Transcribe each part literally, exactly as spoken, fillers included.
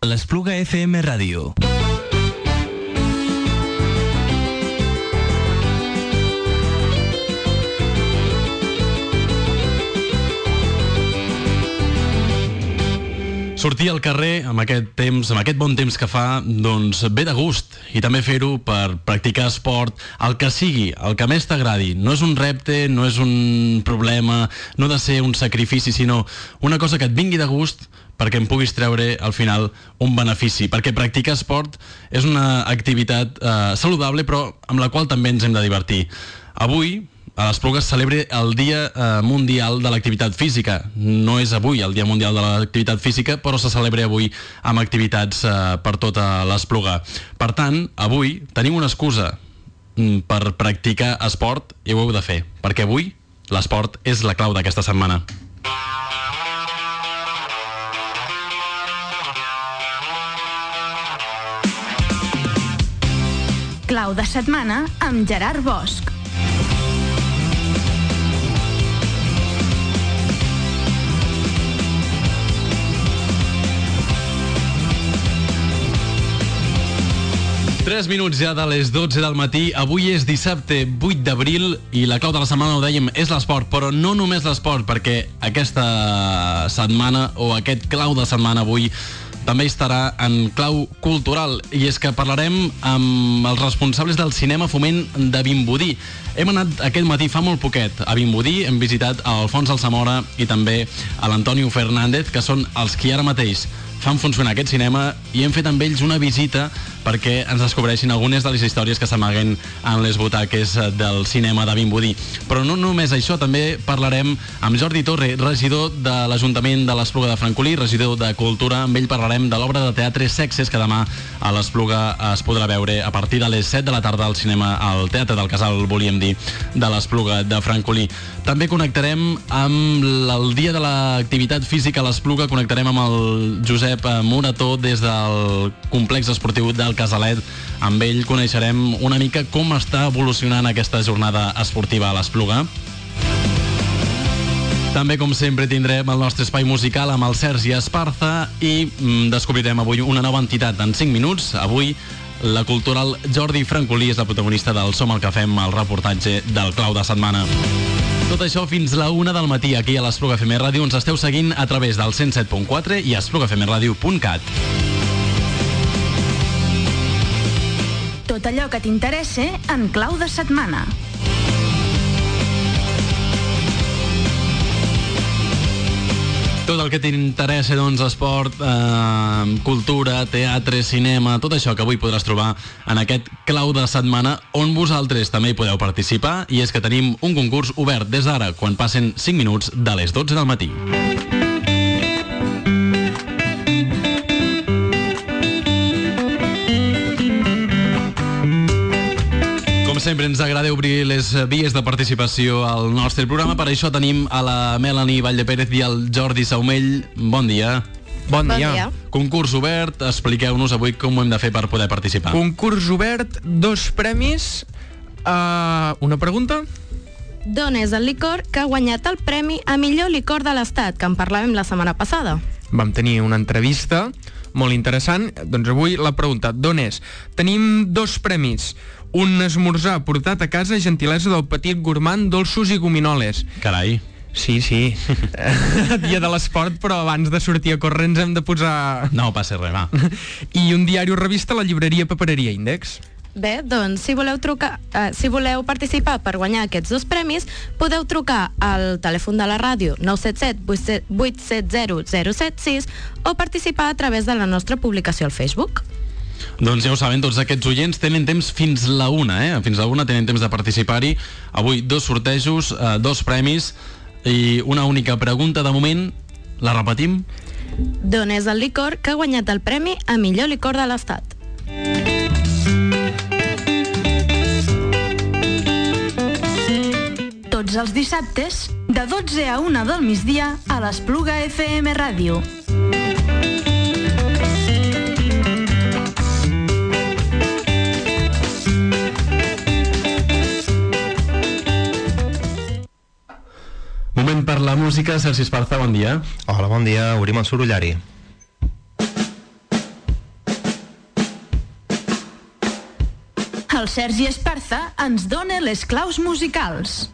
L'Espluga F M Ràdio. Sortir al carrer amb aquest temps, amb aquest bon temps que fa, doncs ve de gust, i també fer-ho per practicar esport, el que sigui, el que més t'agradi. No és un repte, no és un problema, no ha de ser un sacrifici, sinó una cosa que et vingui de gust perquè en puguis treure al final un benefici, perquè practicar esport és una activitat eh, saludable, però amb la qual també ens hem de divertir. Avui a l'Espluga es celebra el Dia eh, Mundial de l'Activitat Física. No és avui el Dia Mundial de l'Activitat Física, però se celebra avui amb activitats eh, per tota l'Espluga. Per tant, avui tenim una excusa per practicar esport i ho heu de fer, perquè avui l'esport és la clau d'aquesta setmana. Clau de setmana amb Gerard Bosch. tres minuts ja de les dotze del matí. Avui és dissabte vuit d'abril i la clau de la setmana, ho dèiem, és l'esport, però no només l'esport, perquè aquesta setmana o aquest clau de setmana avui també estarà en clau cultural, i és que parlarem amb els responsables del Cinema Foment de Vimbodí. Hem anat aquest matí fa molt poquet a Vimbodí, hem visitat a Alfons Alsamora i també a l'Antonio Fernández, que són els qui ara mateix fan funcionar aquest cinema, i hem fet amb ells una visita perquè ens descobreixin algunes de les històries que s'amaguen en les butaques del cinema de Vimbodí. Però no només això, també parlarem amb Jordi Torre, regidor de l'Ajuntament de l'Espluga de Francolí, regidor de Cultura. Amb ell parlarem de l'obra de teatre Sexes, que demà a l'Espluga es podrà veure a partir de les set de la tarda al cinema, al Teatre del Casal, volíem dir, de l'Espluga de Francolí. També connectarem amb el Dia de l'Activitat Física a l'Espluga, connectarem amb el Josep Morató des del complex esportiu del Casalet. Amb ell coneixerem una mica com està evolucionant aquesta jornada esportiva a l'Espluga. També, com sempre, tindrem el nostre espai musical amb el Sergi Esparza i mm, descobrirem avui una nova entitat en cinc minuts. Avui la cultural Jordi Francolí és la protagonista del Som el que fem, el reportatge del clau de setmana. Tot això fins la una del matí aquí a l'Espluga F M Ràdio. Ens esteu seguint a través del cent set punt quatre i a espluga f m ràdio punt cat. Tot allò que t'interessa en clau de setmana. Tot el que t'interessa, doncs, esport, eh, cultura, teatre, cinema, tot això que avui podràs trobar en aquest clau de setmana, on vosaltres també hi podeu participar, i és que tenim un concurs obert des d'ara, quan passen cinc minuts de les dotze del matí. Com sempre, ens agrada obrir les vies de participació al nostre programa. Per això tenim a la Melanie Valldepérez i al Jordi Saumell. Bon dia. Bon dia. Bon dia. Concurs obert, expliqueu-nos avui com ho hem de fer per poder participar. Concurs obert, dos premis, uh, una pregunta. D'on és el licor que ha guanyat el premi a millor licor de l'Estat, que en parlàvem la setmana passada? Vam tenir una entrevista molt interessant. Doncs avui la pregunta, d'on és? Tenim dos premis. Un esmorzar portat a casa, gentilesa del petit gourmand, dolços i gominoles. Carai. Sí, sí. Dia de l'esport, però abans de sortir a córrer ens hem de posar... No passa res, va. I un diari o revista a la llibreria Papereria Índex. Bé, doncs, si voleu trucar, eh, si voleu participar per guanyar aquests dos premis, podeu trucar al telèfon de la ràdio nou set set vuit set zero zero set sis o participar a través de la nostra publicació al Facebook. Doncs ja ho saben, tots aquests oients tenen temps fins la una, eh? Fins la una tenen temps de participar-hi. Avui dos sortejos, eh, dos premis i una única pregunta de moment. La repetim? D'on és el licor que ha guanyat el premi a millor licor de l'Estat? Tots els dissabtes, de dotze a una del migdia, a l'Espluga F M Ràdio. Moment per la música. Sergi Esparza, bon dia. Hola, bon dia. Obrim el sorollari. El Sergi Esparza ens dona les claus musicals.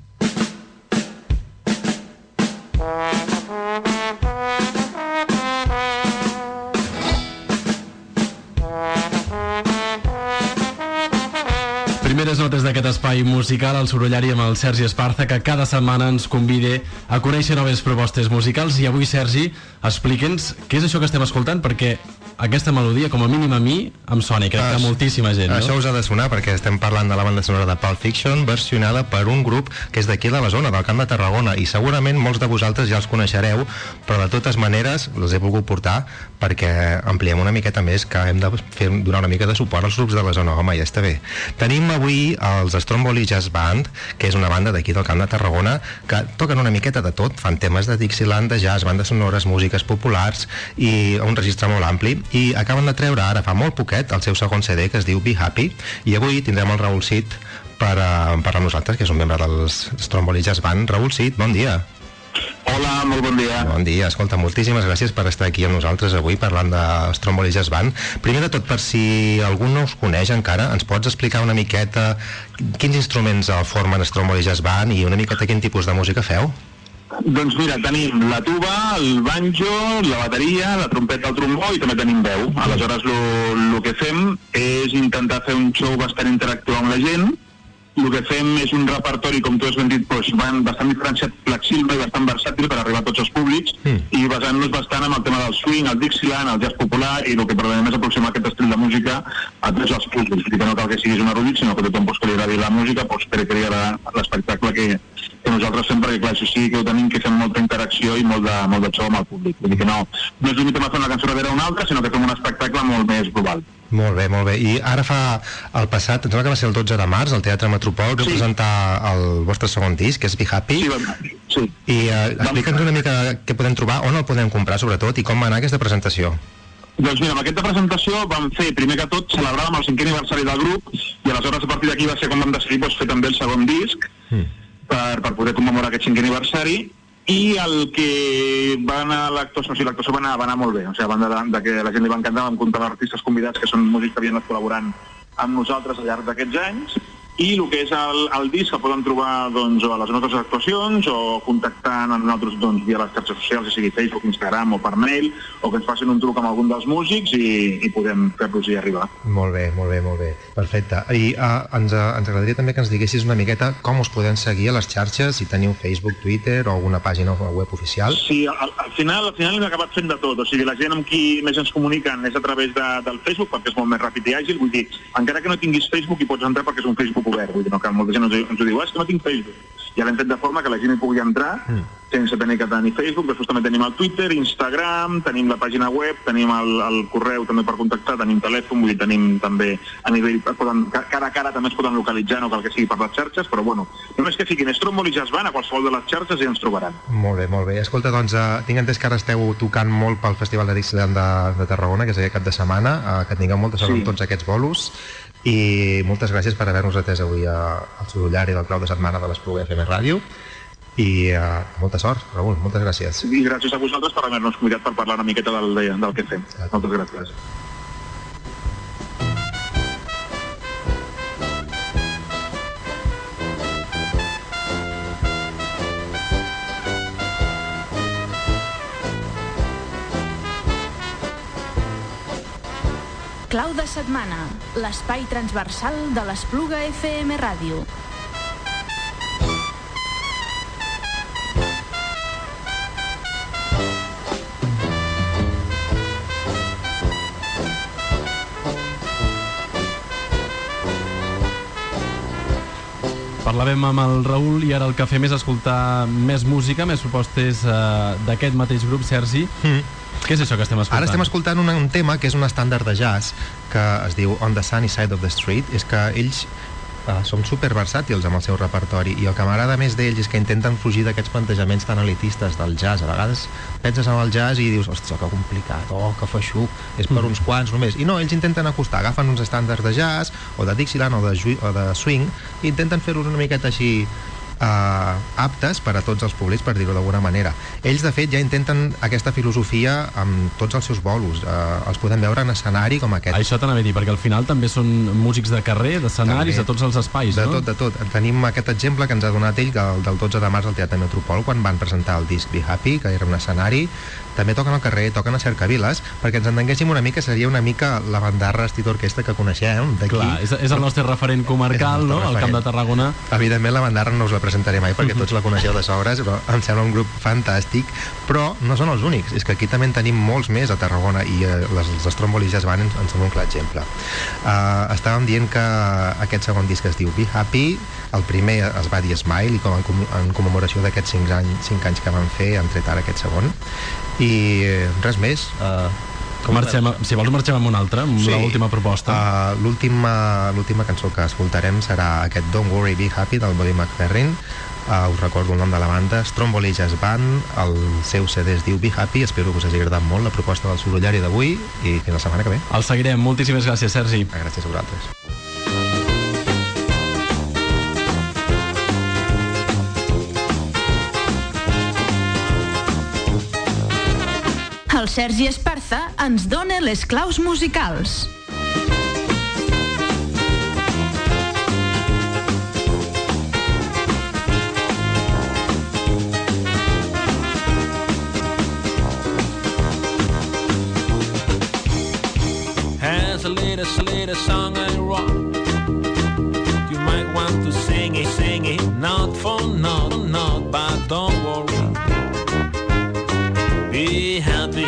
Primeres notes d'aquest espai musical, el sorollari amb el Sergi Esparza, que cada setmana ens convida a conèixer noves propostes musicals. I avui, Sergi, explica'ns què és això que estem escoltant, perquè aquesta melodia, com a mínim a mi, em sona i crec que a moltíssima gent, no? Això us ha de sonar perquè estem parlant de la banda sonora de Pulp Fiction, versionada per un grup que és d'aquí de la zona, del Camp de Tarragona, i segurament molts de vosaltres ja els coneixereu, però de totes maneres els he volgut portar perquè ampliem una miqueta més, que hem de fer, donar una mica de suport als grups de la zona. Home, ja està bé. Tenim avui els Stromboli Jazz Band, que és una banda d'aquí del Camp de Tarragona, que toquen una miqueta de tot, fan temes de Dixieland, de jazz, bandes sonores, músiques populars i un registre molt ampli, i acaben de treure ara fa molt poquet el seu segon C D, que es diu Be Happy, i avui tindrem el Raül Cid per, uh, per a nosaltres, que és un membre dels Stromboli Jazz Band. Raül Cid, bon dia. Hola, molt bon dia. Bon dia, escolta, moltíssimes gràcies per estar aquí amb nosaltres avui parlant de Stromboli Jazz Band. Primer de tot, per si algú no us coneix encara, ens pots explicar una miqueta quins instruments formen Stromboli Jazz Band i una miqueta quin tipus de música feu? Doncs mira, tenim la tuba, el banjo, la bateria, la trompeta, el trombó i també tenim veu. Aleshores, el que fem és intentar fer un show bastant interactiu amb la gent. El que fem és un repertori, com tu has ben dit, doncs, bastant diferenciat, flexible i bastant versàtil per arribar a tots els públics, mm. i basant-nos bastant en el tema del swing, el Dixieland, el jazz popular, i el que pretenem és aproximar aquest estil de música a tots els públics. Que no cal que siguis un erudit, sinó que tothom pues, que li agradi la música, pues, que li agradi l'espectacle que, que nosaltres fem, perquè clar, això sí que ho tenim, que fem molta interacció i molt de, molt de show amb el públic. Vull dir que no, no ens limitem a fer una cançó darrere una altra, sinó que fem un espectacle molt més global. Molt bé, molt bé. I ara fa el passat, em sembla que va ser el dotze de març, al Teatre Metropol, que sí. presentar el vostre segon disc, que és Be Happy. Sí, va, sí. I uh, explica'ns una mica què podem trobar, on el podem comprar, sobretot, i com va anar aquesta presentació. Doncs mira, amb aquesta presentació vam fer, primer que tot, celebràvem el cinquè aniversari del grup, i aleshores a partir d'aquí va ser com vam decidir doncs, fer també el segon disc, mm. per, per poder commemorar aquest cinquè aniversari, i el que va anar a l'actuació, o sigui, l'actuació va anar, va anar molt bé, o sigui, a banda de, de que la gent li va encantar, vam comptar amb artistes convidats que són músics que havien anat col·laborant amb nosaltres al llarg d'aquests anys, i el que és el, el disc el poden trobar doncs, a les nostres actuacions o contactant amb nosaltres doncs, via les xarxes socials, sigui Facebook, Instagram o per mail, o que ens facin un truc amb algun dels músics i, i podem fer-los-hi arribar. Molt bé, molt bé, molt bé. Perfecte. I uh, ens, uh, ens agradaria també que ens diguessis una miqueta com us podem seguir a les xarxes, si teniu Facebook, Twitter o alguna pàgina web oficial. Sí, al, al final al final hem acabat fent de tot, o sigui, la gent amb qui més ens comuniquen és a través de, del Facebook, perquè és molt més ràpid i àgil, vull dir, encara que no tinguis Facebook hi pots entrar perquè és un Facebook obert, vull dir, no, que molta gent ens, ens ho diu, és que no tinc Facebook. Ja l'hem fet de forma que la gent hi pugui entrar mm. sense tenir que tenir Facebook. Després també tenim el Twitter, Instagram, tenim la pàgina web, tenim el, el correu també per contactar, tenim telèfon, vull dir, tenim també a nivell, poden, cara a cara també es poden localitzar, no cal que sigui per les xarxes, però bueno, només que fiquin Stromboli Jazz Band a qualsevol de les xarxes i ens trobaran. Molt bé, molt bé. Escolta, doncs, uh, tinc entès que ara esteu tocant molt pel Festival de Dixieland de, de Tarragona, que és aquest cap de setmana, uh, que tingueu molta sort sí. amb tots aquests bolos. I moltes gràcies per haver-nos atès avui al sorollari del Clau de Setmana de l'Espluga F M Ràdio i uh, molta sort, Raül, moltes gràcies. I gràcies a vosaltres per haver-nos convidat per parlar una miqueta del, del que fem. Gràcies. Moltes gràcies. Clau de setmana, l'espai transversal de l'Espluga F M Ràdio. Parlàvem amb el Raül i ara el que fem és escoltar més música, més propostes uh, d'aquest mateix grup, Sergi. Mm. Què és això que estem escoltant? Ara estem escoltant un, un tema que és un estàndard de jazz que es diu On the Sunny Side of the Street. És que ells uh, són superversàtils amb el seu repertori i el que m'agrada més d'ells és que intenten fugir d'aquests plantejaments tan elitistes del jazz. A vegades penses en el jazz i dius, hòstia, que complicat, oh, que feixuc, és per uns quants només. I no, ells intenten acostar, agafen uns estàndards de jazz o de Dixieland o de, o de swing i intenten fer-los una miqueta així Uh, aptes per a tots els públics, per dir-ho d'alguna manera. Ells, de fet, ja intenten aquesta filosofia amb tots els seus bolos. Uh, els podem veure en escenari com aquest. Això t'anava a dir, perquè al final també són músics de carrer, d'escenaris, de tots els espais, de no? De tot, de tot. Tenim aquest exemple que ens ha donat ell del, del dotze de març al Teatre Metropol, quan van presentar el disc Be Happy, que era un escenari. També toquen al carrer, toquen a Cercaviles, perquè ens entenguéssim una mica, seria una mica la bandarra estit orquestra que coneixem d'aquí. Clar, és, és el nostre referent comarcal, no?, al Camp de Tarragona. Evidentment la bandarra no us la presentaré mai perquè tots la coneixeu de sobres, però em sembla un grup fantàstic, però no són els únics, és que aquí també en tenim molts més a Tarragona i eh, les, els Stromboli Jazz Band en són un clar exemple. Uh, estàvem dient que aquest segon disc es diu Be Happy, el primer es va dir Smile, i com en, en commemoració d'aquests cinc anys, cinc anys que van fer han tret ara aquest segon, i res més. Uh, Marxem, si vols marxem amb una altra, amb sí. l'última proposta. Uh, l'última, l'última cançó que escoltarem serà aquest Don't Worry, Be Happy del Bobby McFerrin. Uh, us recordo el nom de la banda, Stromboli Jazz Band. El seu C D es diu Be Happy. Espero que us hagi agradat molt la proposta del sorollari d'avui i fins la setmana que ve. El seguirem. Moltíssimes gràcies, Sergi. Gràcies a vosaltres. El Sergi Esparza ens dona les claus musicals. Has a little, little song I wrote. You might want to sing it, sing it, not for not, not, but don't worry. Be happy.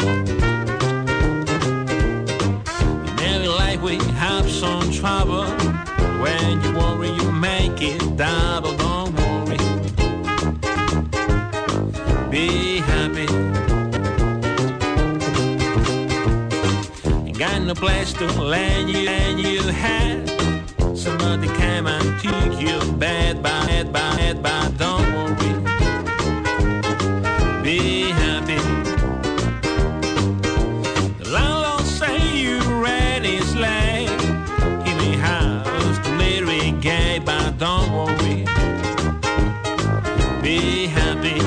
In every life we have some trouble. When you worry, you make it double. Don't worry. Be happy. Ain't got no place to lay you, lay you head. Somebody came and took you bad, bad, bad, bad. Don't worry. Be happy. But don't worry, be happy.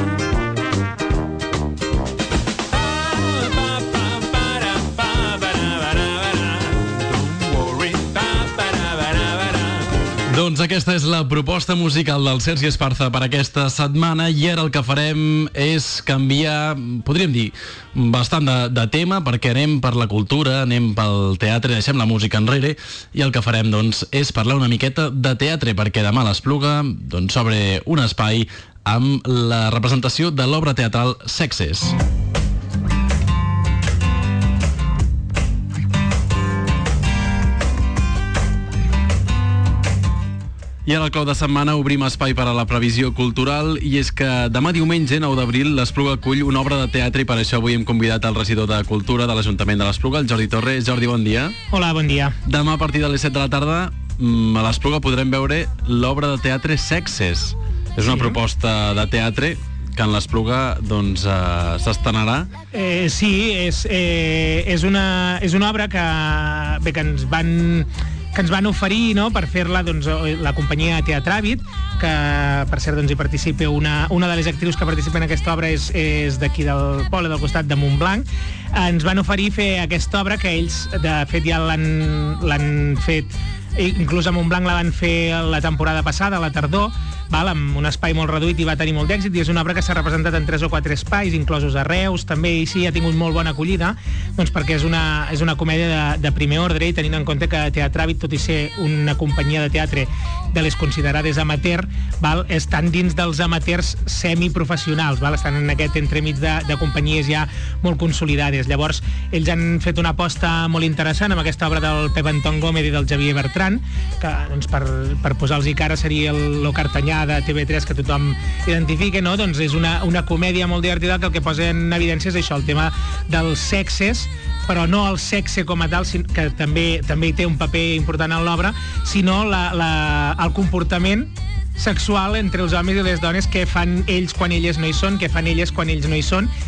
Doncs aquesta és la proposta musical del Sergi Esparza per aquesta setmana i ara el que farem és canviar, podríem dir, bastant de, de tema, perquè anem per la cultura, anem pel teatre, deixem la música enrere i el que farem doncs és parlar una miqueta de teatre, perquè demà a l'Espluga doncs s'obre un espai amb la representació de l'obra teatral Sexes. I ara al clau de setmana obrim espai per a la previsió cultural i és que demà diumenge, nou d'abril, l'Espluga acull una obra de teatre i per això avui hem convidat el regidor de Cultura de l'Ajuntament de l'Espluga, el Jordi Torre. Jordi, bon dia. Hola, bon dia. Demà a partir de les set de la tarda a l'Espluga podrem veure l'obra de teatre Sexes. És una sí. proposta de teatre que en l'Espluga doncs, eh, s'estrenarà. Eh, sí, és, eh, és, una, és una obra que, bé, que ens van... que ens van oferir, no?, per fer-la doncs, la companyia Teatràbit, que per cert doncs, hi participa una, una de les actrius que participa en aquesta obra és, és d'aquí del poble, del costat de Montblanc. Ens van oferir fer aquesta obra que ells de fet ja l'han, l'han fet, inclús a Montblanc la van fer la temporada passada, a la tardor, val, amb un espai molt reduït i va tenir molt d'èxit, i és una obra que s'ha representat en tres o quatre espais, inclosos a Reus, també, i sí, ha tingut molt bona acollida, doncs perquè és una, és una comèdia de, de primer ordre, i tenint en compte que Teatràbit, tot i ser una companyia de teatre de les considerades amateur, val, estan dins dels amateurs semiprofessionals, val, estan en aquest entremig de, de companyies ja molt consolidades. Llavors, ells han fet una aposta molt interessant amb aquesta obra del Pep Anton Gómez i del Xavier Bertran, que doncs, per, per posar-los cara seria el Lo Cartanyà de T V tres que tothom identifica, no? Doncs és una, una comèdia molt divertida que el que posa en evidència és això, el tema dels sexes, però no el sexe com a tal, que també, també hi té un paper important en l'obra, sinó la, la, el comportament sexual entre els homes i les dones, que fan ells quan elles no hi són, que fan elles quan ells no hi són,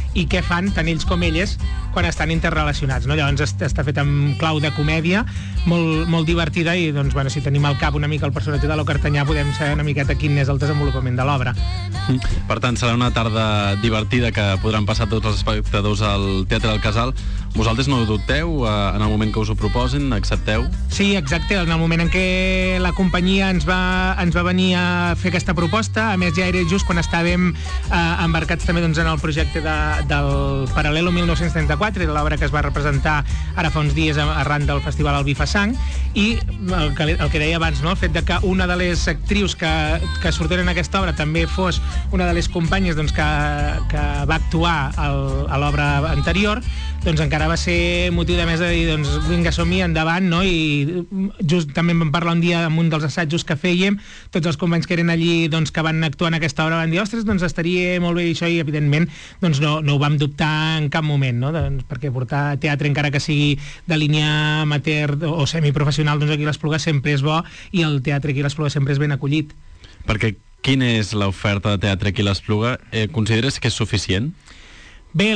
i què fan tant ells com elles quan estan interrelacionats, no? Llavors est- està fet amb clau de comèdia, molt, molt divertida, i doncs, bueno, si tenim al cap una mica el personatge de l'Ocartanyà podem saber una miqueta quin és el desenvolupament de l'obra. Per tant, serà una tarda divertida que podran passar tots els espectadors al Teatre del Casal. Vosaltres no ho dubteu? eh, En el moment que us ho proposin, accepteu? Sí, exacte, en el moment en què la companyia ens va, ens va venir a fer aquesta proposta, a més ja era just quan estàvem eh, embarcats també doncs, en el projecte de, del Paral·lelo mil nou-cents trenta-quatre, l'obra que es va representar ara fa uns dies arran del Festival Albifasang, i el que, el que deia abans, no? El fet de que una de les actrius que, que surten en aquesta obra també fos una de les companyes doncs, que, que va actuar al, a l'obra anterior, doncs encara va ser motiu de més de dir, doncs vinga, som-hi, endavant, no? I just també vam parlar un dia en un dels assajos que fèiem, tots els companys que eren allí, doncs que van actuar en aquesta obra van dir, ostres, doncs estaria molt bé això, i evidentment doncs no, no ho vam dubtar en cap moment, no? Doncs, perquè portar teatre, encara que sigui de línia amateur o semiprofessional, doncs aquí a l'Espluga sempre és bo, i el teatre aquí a l'Espluga sempre és ben acollit. Perquè quina és l'oferta de teatre aquí a l'Espluga? Eh, consideres que és suficient? Bé,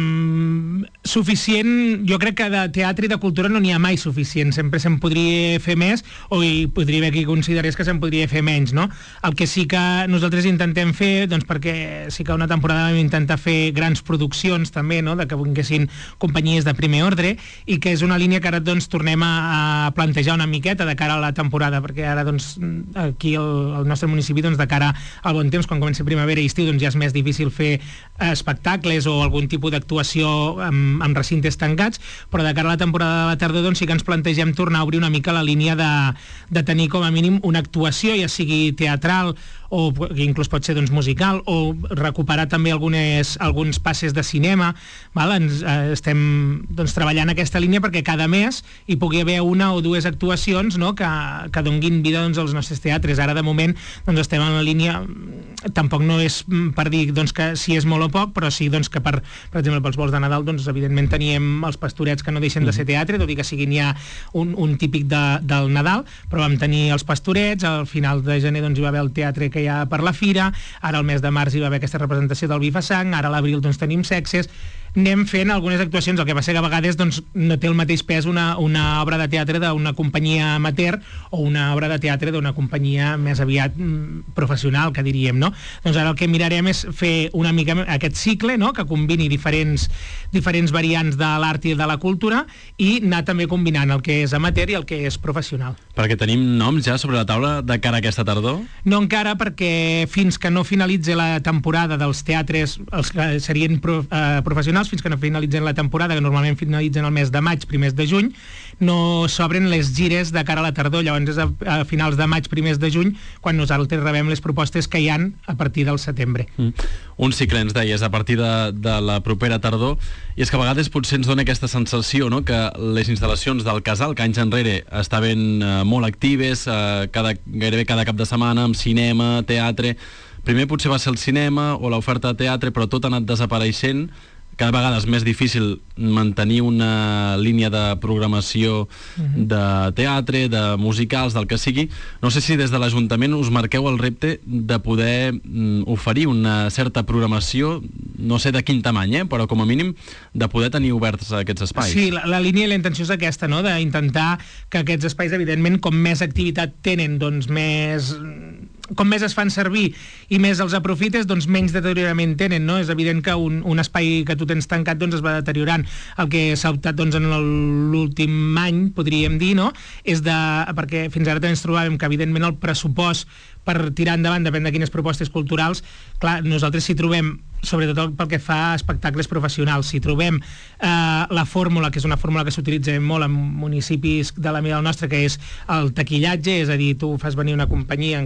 mm, suficient, jo crec que de teatre i de cultura no n'hi ha mai suficient, sempre se'n podria fer més, o hi podria haver qui considerés que se'n podria fer menys, no? El que sí que nosaltres intentem fer, doncs perquè sí que una temporada vam intentar fer grans produccions també, no?, de que vinguessin companyies de primer ordre, i que és una línia que ara doncs tornem a, a plantejar una miqueta de cara a la temporada, perquè ara doncs aquí al, al nostre municipi, doncs de cara al bon temps, quan comença primavera i estiu, doncs ja és més difícil fer espectacles o algun tipus d'actuació amb, amb recintes tancats, però de cara a la temporada de la tardor doncs sí que ens plantegem tornar a obrir una mica la línia de, de tenir com a mínim una actuació, ja sigui teatral o inclús pot ser doncs, musical, o recuperar també algunes, alguns passes de cinema, val? Ens, eh, estem doncs, treballant aquesta línia perquè cada mes hi pugui haver una o dues actuacions, no?, que, que donguin vida doncs, als nostres teatres. Ara de moment doncs, estem en la línia, tampoc no és per dir doncs, que si és molt o poc, però sí doncs, que per, per exemple pels vols de Nadal doncs, evidentment teníem els Pastorets, que no deixen de ser teatre, tot i que siguin ja un, un típic de, del Nadal, però vam tenir els Pastorets, al final de gener doncs, hi va haver el teatre que hi ha per la fira, ara al mes de març hi va haver aquesta representació del Bifasang, ara a l'abril doncs, tenim Sexes, anem fent algunes actuacions, el que va ser que a vegades doncs, no té el mateix pes una, una obra de teatre d'una companyia amateur o una obra de teatre d'una companyia més aviat mm, professional, que diríem, no? Doncs ara el que mirarem és fer una mica aquest cicle, no?, que combini diferents, diferents variants de l'art i de la cultura, i anar també combinant el que és amateur i el que és professional. Perquè tenim noms ja sobre la taula de cara a aquesta tardor? No encara, perquè fins que no finalitzi la temporada dels teatres, els que serien pro, eh, professionals, fins que no finalitzen la temporada, que normalment finalitzen el mes de maig, primers de juny, no s'obren les gires de cara a la tardor. Llavors és a, a finals de maig, primers de juny, quan nosaltres rebem les propostes que hi han a partir del setembre. Mm. Un cicle, ens deies, a partir de, de la propera tardor, i és que a vegades potser ens dona aquesta sensació, no?, que les instal·lacions del Casal, que anys enrere estaven eh, molt actives, eh, cada, gairebé cada cap de setmana, amb cinema, teatre. Primer potser va ser el cinema o l'oferta de teatre, però tot ha anat desapareixent. Cada vegada és més difícil mantenir una línia de programació uh-huh. de teatre, de musicals, del que sigui. No sé si des de l'Ajuntament us marqueu el repte de poder mm, oferir una certa programació, no sé de quin tamany, eh, però com a mínim de poder tenir oberts aquests espais. Sí, la, la línia i la intenció és aquesta, no?, d'intentar que aquests espais, evidentment, com més activitat tenen, doncs més... com més es fan servir i més els aprofites, doncs menys deteriorament tenen, no? És evident que un, un espai que tu tens tancat doncs es va deteriorant. El que s'ha optat doncs, en l'últim any, podríem dir, no?, és de... perquè fins ara també ens trobàvem que evidentment el pressupost per tirar endavant, depèn de quines propostes culturals, clar, nosaltres si trobem, sobretot pel que fa a espectacles professionals, si trobem eh, la fórmula, que és una fórmula que s'utilitza molt en municipis de la mida del nostre, que és el taquillatge, és a dir, tu fas venir una companyia,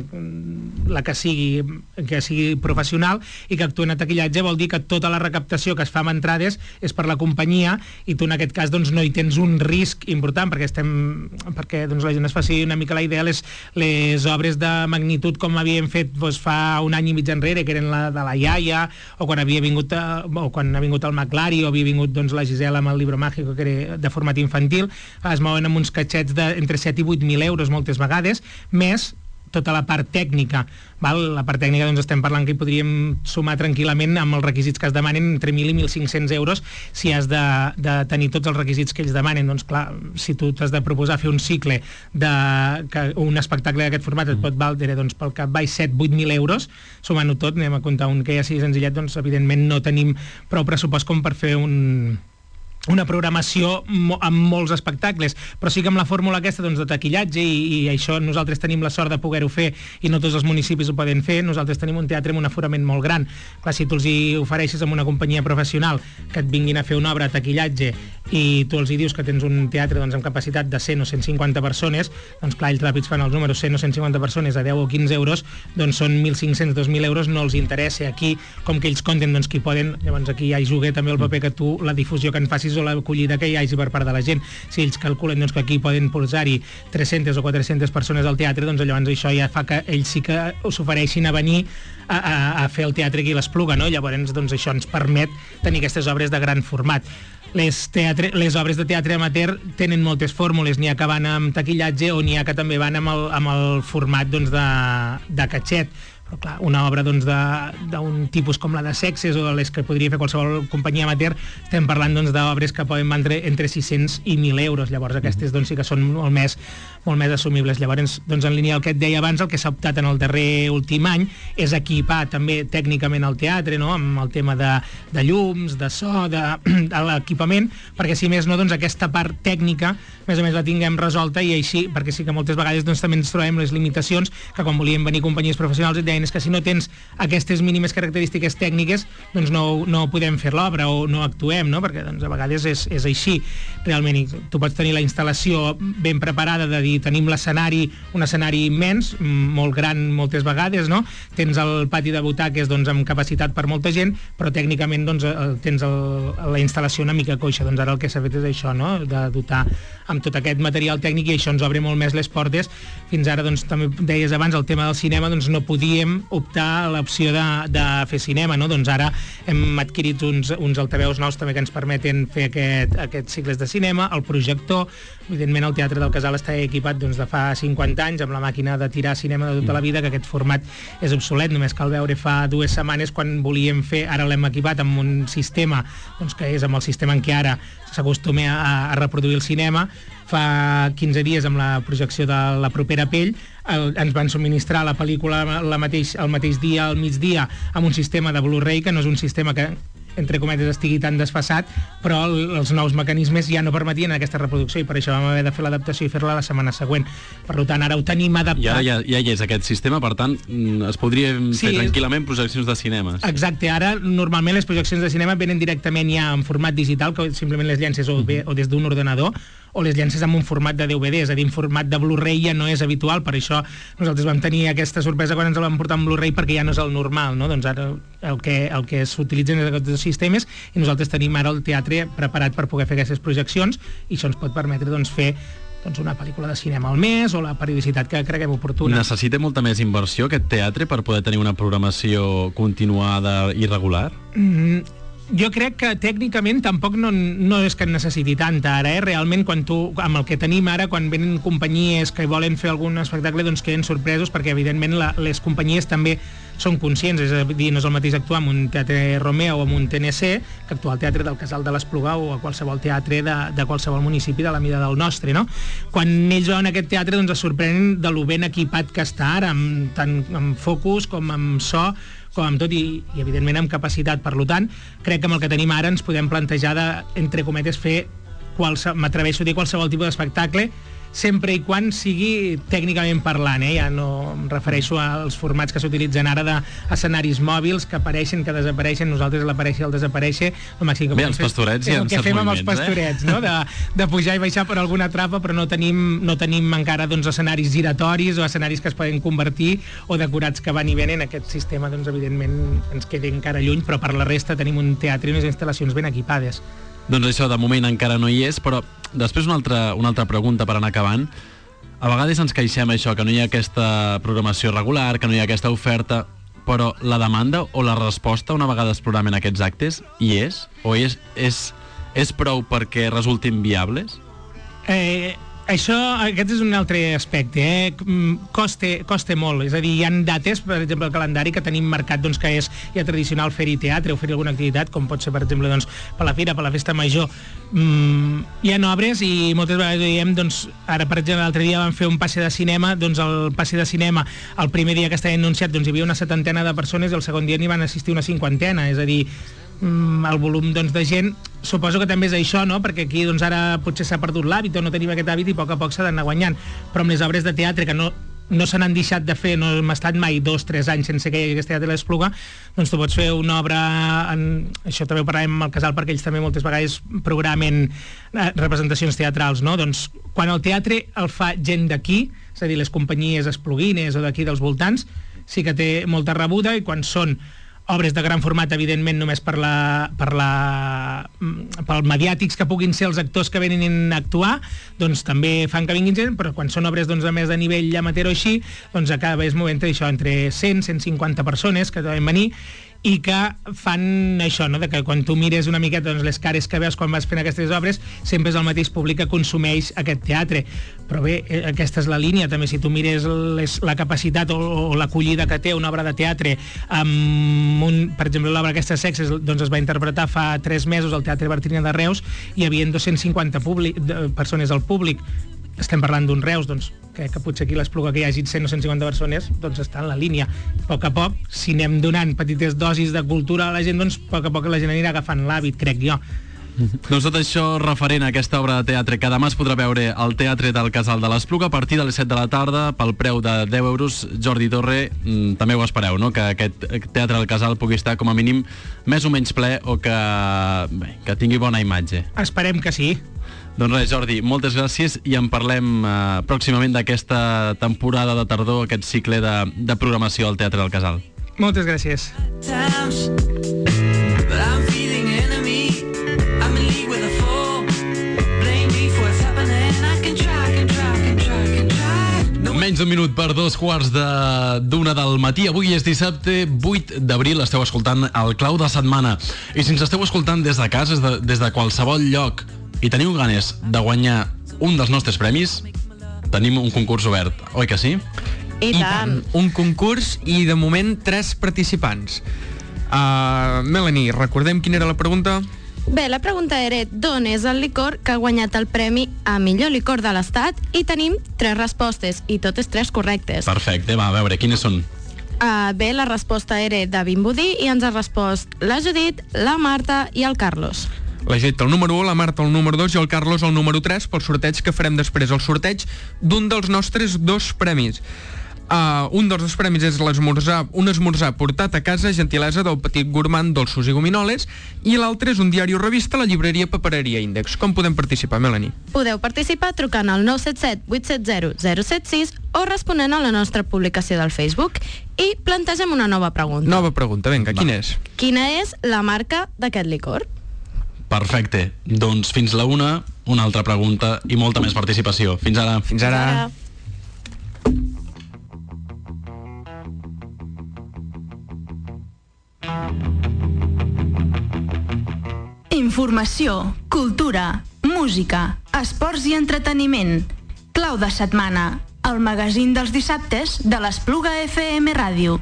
la que sigui, que sigui professional, i que actuen a taquillatge, vol dir que tota la recaptació que es fa amb entrades és per la companyia, i tu en aquest cas doncs, no hi tens un risc important, perquè estem perquè doncs, la gent es faci una mica la idea, les, les obres de magnitud com havíem fet doncs, fa un any i mig enrere, que eren la de la iaia, o quan havia vingut o quan ha vingut el McLari, o havia vingut doncs, la Gisela amb el Libro Mágico, que era de format infantil, es mouen amb uns catxets de entre set i vuit mil euros moltes vegades, més tota la part tècnica. Val? La part tècnica doncs estem parlant que hi podríem sumar tranquil·lament amb els requisits que es demanen entre mil i mil cinc-cents euros si has de, de tenir tots els requisits que ells demanen. Doncs clar, si tu t'has de proposar fer un cicle de que un espectacle d'aquest format et pot valdre doncs, pel cap baix set vuit mil euros, sumant-ho tot, anem a comptar un que ja sigui senzillet, doncs evidentment no tenim prou pressupost com per fer un una programació amb molts espectacles, però sí que amb la fórmula aquesta doncs, de taquillatge i, i això nosaltres tenim la sort de poder-ho fer i no tots els municipis ho poden fer. Nosaltres tenim un teatre amb un aforament molt gran. Clar, si tu els hi ofereixes amb una companyia professional que et vinguin a fer una obra a taquillatge i tu els hi dius que tens un teatre doncs, amb capacitat de cent o cent cinquanta persones, doncs clar, ells ràpids fan els números, cent o cent cinquanta persones a deu o quinze euros, doncs són mil cinc-cents, dos mil euros, no els interessa. Aquí, com que ells compten doncs, que hi poden, llavors aquí ja hi jugué també el paper que tu, la difusió que en facis o l'acollida que hi hagi per part de la gent. Si ells calculen doncs, que aquí poden posar-hi tres-centes o quatre-centes persones al teatre, doncs llavors això ja fa que ells sí que s'ofereixin a venir a, a, a fer el teatre aquí a l'Espluga, no? Llavors doncs, això ens permet tenir aquestes obres de gran format. Les, teatre, les obres de teatre amateur tenen moltes fórmules, n'hi ha que van amb taquillatge o n'hi ha que també van amb el, amb el format doncs, de, de catxet. Però clar, una obra doncs, d'un tipus com la de Sexes o de les que podria fer qualsevol companyia amateur, estem parlant doncs, d'obres que poden vendre entre sis-cents i mil euros. Llavors aquestes doncs, sí que són molt més, molt més assumibles. Llavors, doncs, en línia al que et deia abans, el que s'ha optat en el darrer últim any és equipar també tècnicament el teatre, no? Amb el tema de, de llums, de so, de, de l'equipament, perquè si més no, doncs, aquesta part tècnica més o més la tinguem resolta i així, perquè sí que moltes vegades doncs, també ens trobem les limitacions que quan volien venir companyies professionals et deien és que si no tens aquestes mínimes característiques tècniques doncs no, no podem fer l'obra o no actuem, no? Perquè doncs, a vegades és, és així realment. I tu pots tenir la instal·lació ben preparada de dir, tenim l'escenari, un escenari immens, molt gran moltes vegades, no? Tens el pati de butaques doncs, amb capacitat per molta gent, però tècnicament doncs, tens el, la instal·lació una mica coixa. Doncs ara el que s'ha fet és això, no? De dotar amb tot aquest material tècnic i això ens obre molt més les portes. Fins ara, doncs, també deies abans, el tema del cinema, doncs no podíem optar a l'opció de, de fer cinema, no? Doncs ara hem adquirit uns, uns altaveus nous també que ens permeten fer aquest, aquests cicles de cinema, el projector. Evidentment el Teatre del Casal està equipat doncs, de fa cinquanta anys amb la màquina de tirar cinema de tota la vida, que aquest format és obsolet, només cal veure fa dues setmanes quan volíem fer, ara l'hem equipat amb un sistema doncs, que és amb el sistema en què ara s'acostuma a, a reproduir el cinema. Fa quinze dies, amb la projecció de La propera pell, el, ens van subministrar la pel·lícula la mateix, el mateix dia, al migdia, amb un sistema de Blu-ray, que no és un sistema que, entre cometes, estigui tan desfasat, però el, els nous mecanismes ja no permetien aquesta reproducció i per això vam haver de fer l'adaptació i fer-la la setmana següent. Per tant, ara ho tenim adaptat. I ara ja, ja hi és aquest sistema, per tant, es podria sí, fer tranquil·lament projeccions de cinemes. Exacte, ara normalment les projeccions de cinema venen directament ja en format digital, que simplement les llences o, bé, o des d'un ordenador, o les llences amb un format de D V D, és a dir, en format de Blu-ray ja no és habitual, per això nosaltres vam tenir aquesta sorpresa quan ens el vam portar en Blu-ray, perquè ja no és el normal, no? Doncs ara el que, el que s'utilitzen és aquests dos sistemes i nosaltres tenim ara el teatre preparat per poder fer aquestes projeccions i això ens pot permetre doncs, fer doncs, una pel·lícula de cinema al mes o la periodicitat que creguem oportuna. Necessita molta més inversió aquest teatre per poder tenir una programació continuada i regular? Mm, jo crec que tècnicament tampoc no, no és que en necessiti tanta ara, eh? Realment quan tu, amb el que tenim ara, quan venen companyies que volen fer algun espectacle, doncs queden sorpresos perquè evidentment la, les companyies també són conscients, és a dir, no és el mateix actuar en un teatre Romeo o en un T N C que actuar al Teatre del Casal de l'Espluga o a qualsevol teatre de, de qualsevol municipi de la mida del nostre, no? Quan ells veuen aquest teatre doncs es sorprenen de lo ben equipat que està ara, amb, tant amb focus com amb so, com amb tot i, i evidentment amb capacitat. Per tant, crec que amb el que tenim ara ens podem plantejar de, entre cometes, fer m'atreveixo a dir qualsevol tipus d'espectacle sempre i quan sigui tècnicament parlant, eh? Ja no em refereixo als formats que s'utilitzen ara d'escenaris mòbils que apareixen, que desapareixen, nosaltres l'aparèixer i el desaparèixer, el màxim que Bé, els pastorets és ja el que fem amb els pastorets, eh? no? De, de pujar i baixar per alguna trapa, però no tenim, no tenim encara doncs, escenaris giratoris o escenaris que es poden convertir o decorats que van i venen. Aquest sistema, doncs, evidentment, ens queda encara lluny, però per la resta tenim un teatre i unes instal·lacions ben equipades. Doncs això, de moment encara no hi és, però després una altra, una altra pregunta per anar acabant. A vegades ens queixem això, que no hi ha aquesta programació regular, que no hi ha aquesta oferta, però la demanda o la resposta una vegada es programen aquests actes hi és? O és, és, és prou perquè resultin viables? Eh, Això, aquest és un altre aspecte, eh? Costa, costa molt, és a dir, hi ha dates, per exemple, el calendari que tenim marcat, doncs, que és ja tradicional fer-hi teatre o fer-hi alguna activitat, com pot ser, per exemple, doncs, per la fira, per la festa major. Mm, hi ha obres i moltes vegades diem, doncs, ara, per exemple, l'altre dia vam fer un passe de cinema, doncs el passe de cinema, el primer dia que estava anunciat, doncs hi havia una setantena de persones i el segon dia n'hi van assistir una cinquantena, és a dir, el volum, doncs, de gent, suposo que també és això, no? Perquè aquí, doncs, ara potser s'ha perdut l'hàbit o no tenim aquest hàbit i a poc a poc s'ha d'anar guanyant, però amb les obres de teatre que no, no se n'han deixat de fer, no hem estat mai dos, tres anys sense que hi hagi aquest teatre a l'Espluga, doncs tu pots fer una obra en... això també ho parlàvem amb el Casal perquè ells també moltes vegades programen eh, representacions teatrals, no? Doncs quan el teatre el fa gent d'aquí, és a dir, les companyies espluguines o d'aquí dels voltants, sí que té molta rebuda, i quan són obres de gran format, evidentment, només per la, per la, pel mediàtics que puguin ser els actors que venen a actuar, doncs també fan que vinguin gent, però quan són obres, doncs, a més de nivell amateur o així, doncs acaba es movent això entre cent a cent cinquanta persones que deuen venir i que fan això, no? De que quan tu mires una miqueta, doncs, les cares que veus quan vas fent aquestes obres, sempre és el mateix públic que consumeix aquest teatre. Però bé, aquesta és la línia, també, si tu mires les, la capacitat o, o l'acollida que té una obra de teatre, amb un, per exemple, l'obra aquesta Sexes, doncs es va interpretar fa tres mesos al Teatre Bartrina de Reus, i hi havia dos-cents cinquanta públic, de, persones al públic. Estem parlant d'un Reus, doncs, que, que potser aquí a l'Espluga que hi hagi cent o cent cinquanta persones, doncs està en la línia. A poc a poc, si anem donant petites dosis de cultura a la gent, doncs a poc a poc la gent anirà agafant l'hàbit, crec jo. Doncs tot això referent a aquesta obra de teatre que demà es podrà veure al Teatre del Casal de l'Espluga a partir de les set de la tarda pel preu de deu euros. Jordi Torre, també ho espereu, no? Que aquest Teatre del Casal pugui estar com a mínim més o menys ple, o que, bé, que tingui bona imatge. Esperem que sí. Doncs res, Jordi, moltes gràcies, i en parlem eh, pròximament d'aquesta temporada de tardor, aquest cicle de, de programació al Teatre del Casal. Moltes gràcies. Menys d'un minut per dos quarts de d'una del matí. Avui és dissabte vuit d'abril, esteu escoltant el Clau de Setmana. I si ens esteu escoltant des de casa, des de, des de qualsevol lloc, i teniu ganes de guanyar un dels nostres premis, tenim un concurs obert, oi que sí? I tant. Un concurs i, de moment, tres participants. Uh, Melanie, recordem quina era la pregunta? Bé, la pregunta era d'on és el licor que ha guanyat el premi a millor licor de l'Estat, i tenim tres respostes, i totes tres correctes. Perfecte, va, a veure, quines són? Uh, bé, la resposta era de Vimbodí i ens ha respost la Judit, la Marta i el Carlos. La Judit el número u, la Marta el número dos i el Carlos el número tres pel sorteig que farem després, el sorteig d'un dels nostres dos premis. Uh, un dels dos premis és l'esmorzar, un esmorzar portat a casa, gentilesa del Petit Gourmand, dolços i gominoles, i l'altre és un diari o revista a la llibreria Papereria Índex. Com podem participar, Melanie? Podeu participar trucant al nou set set vuit set zero zero set sis o responent a la nostra publicació del Facebook. I plantegem una nova pregunta. Nova pregunta, vinga, quina és? Quina és la marca d'aquest licor? Perfecte, doncs fins la una, una altra pregunta i molta més participació. Fins ara. Fins ara. Fins ara. Informació, cultura, música, esports i entreteniment. Clau de setmana, el magazín dels dissabtes de l'Espluga F M Ràdio.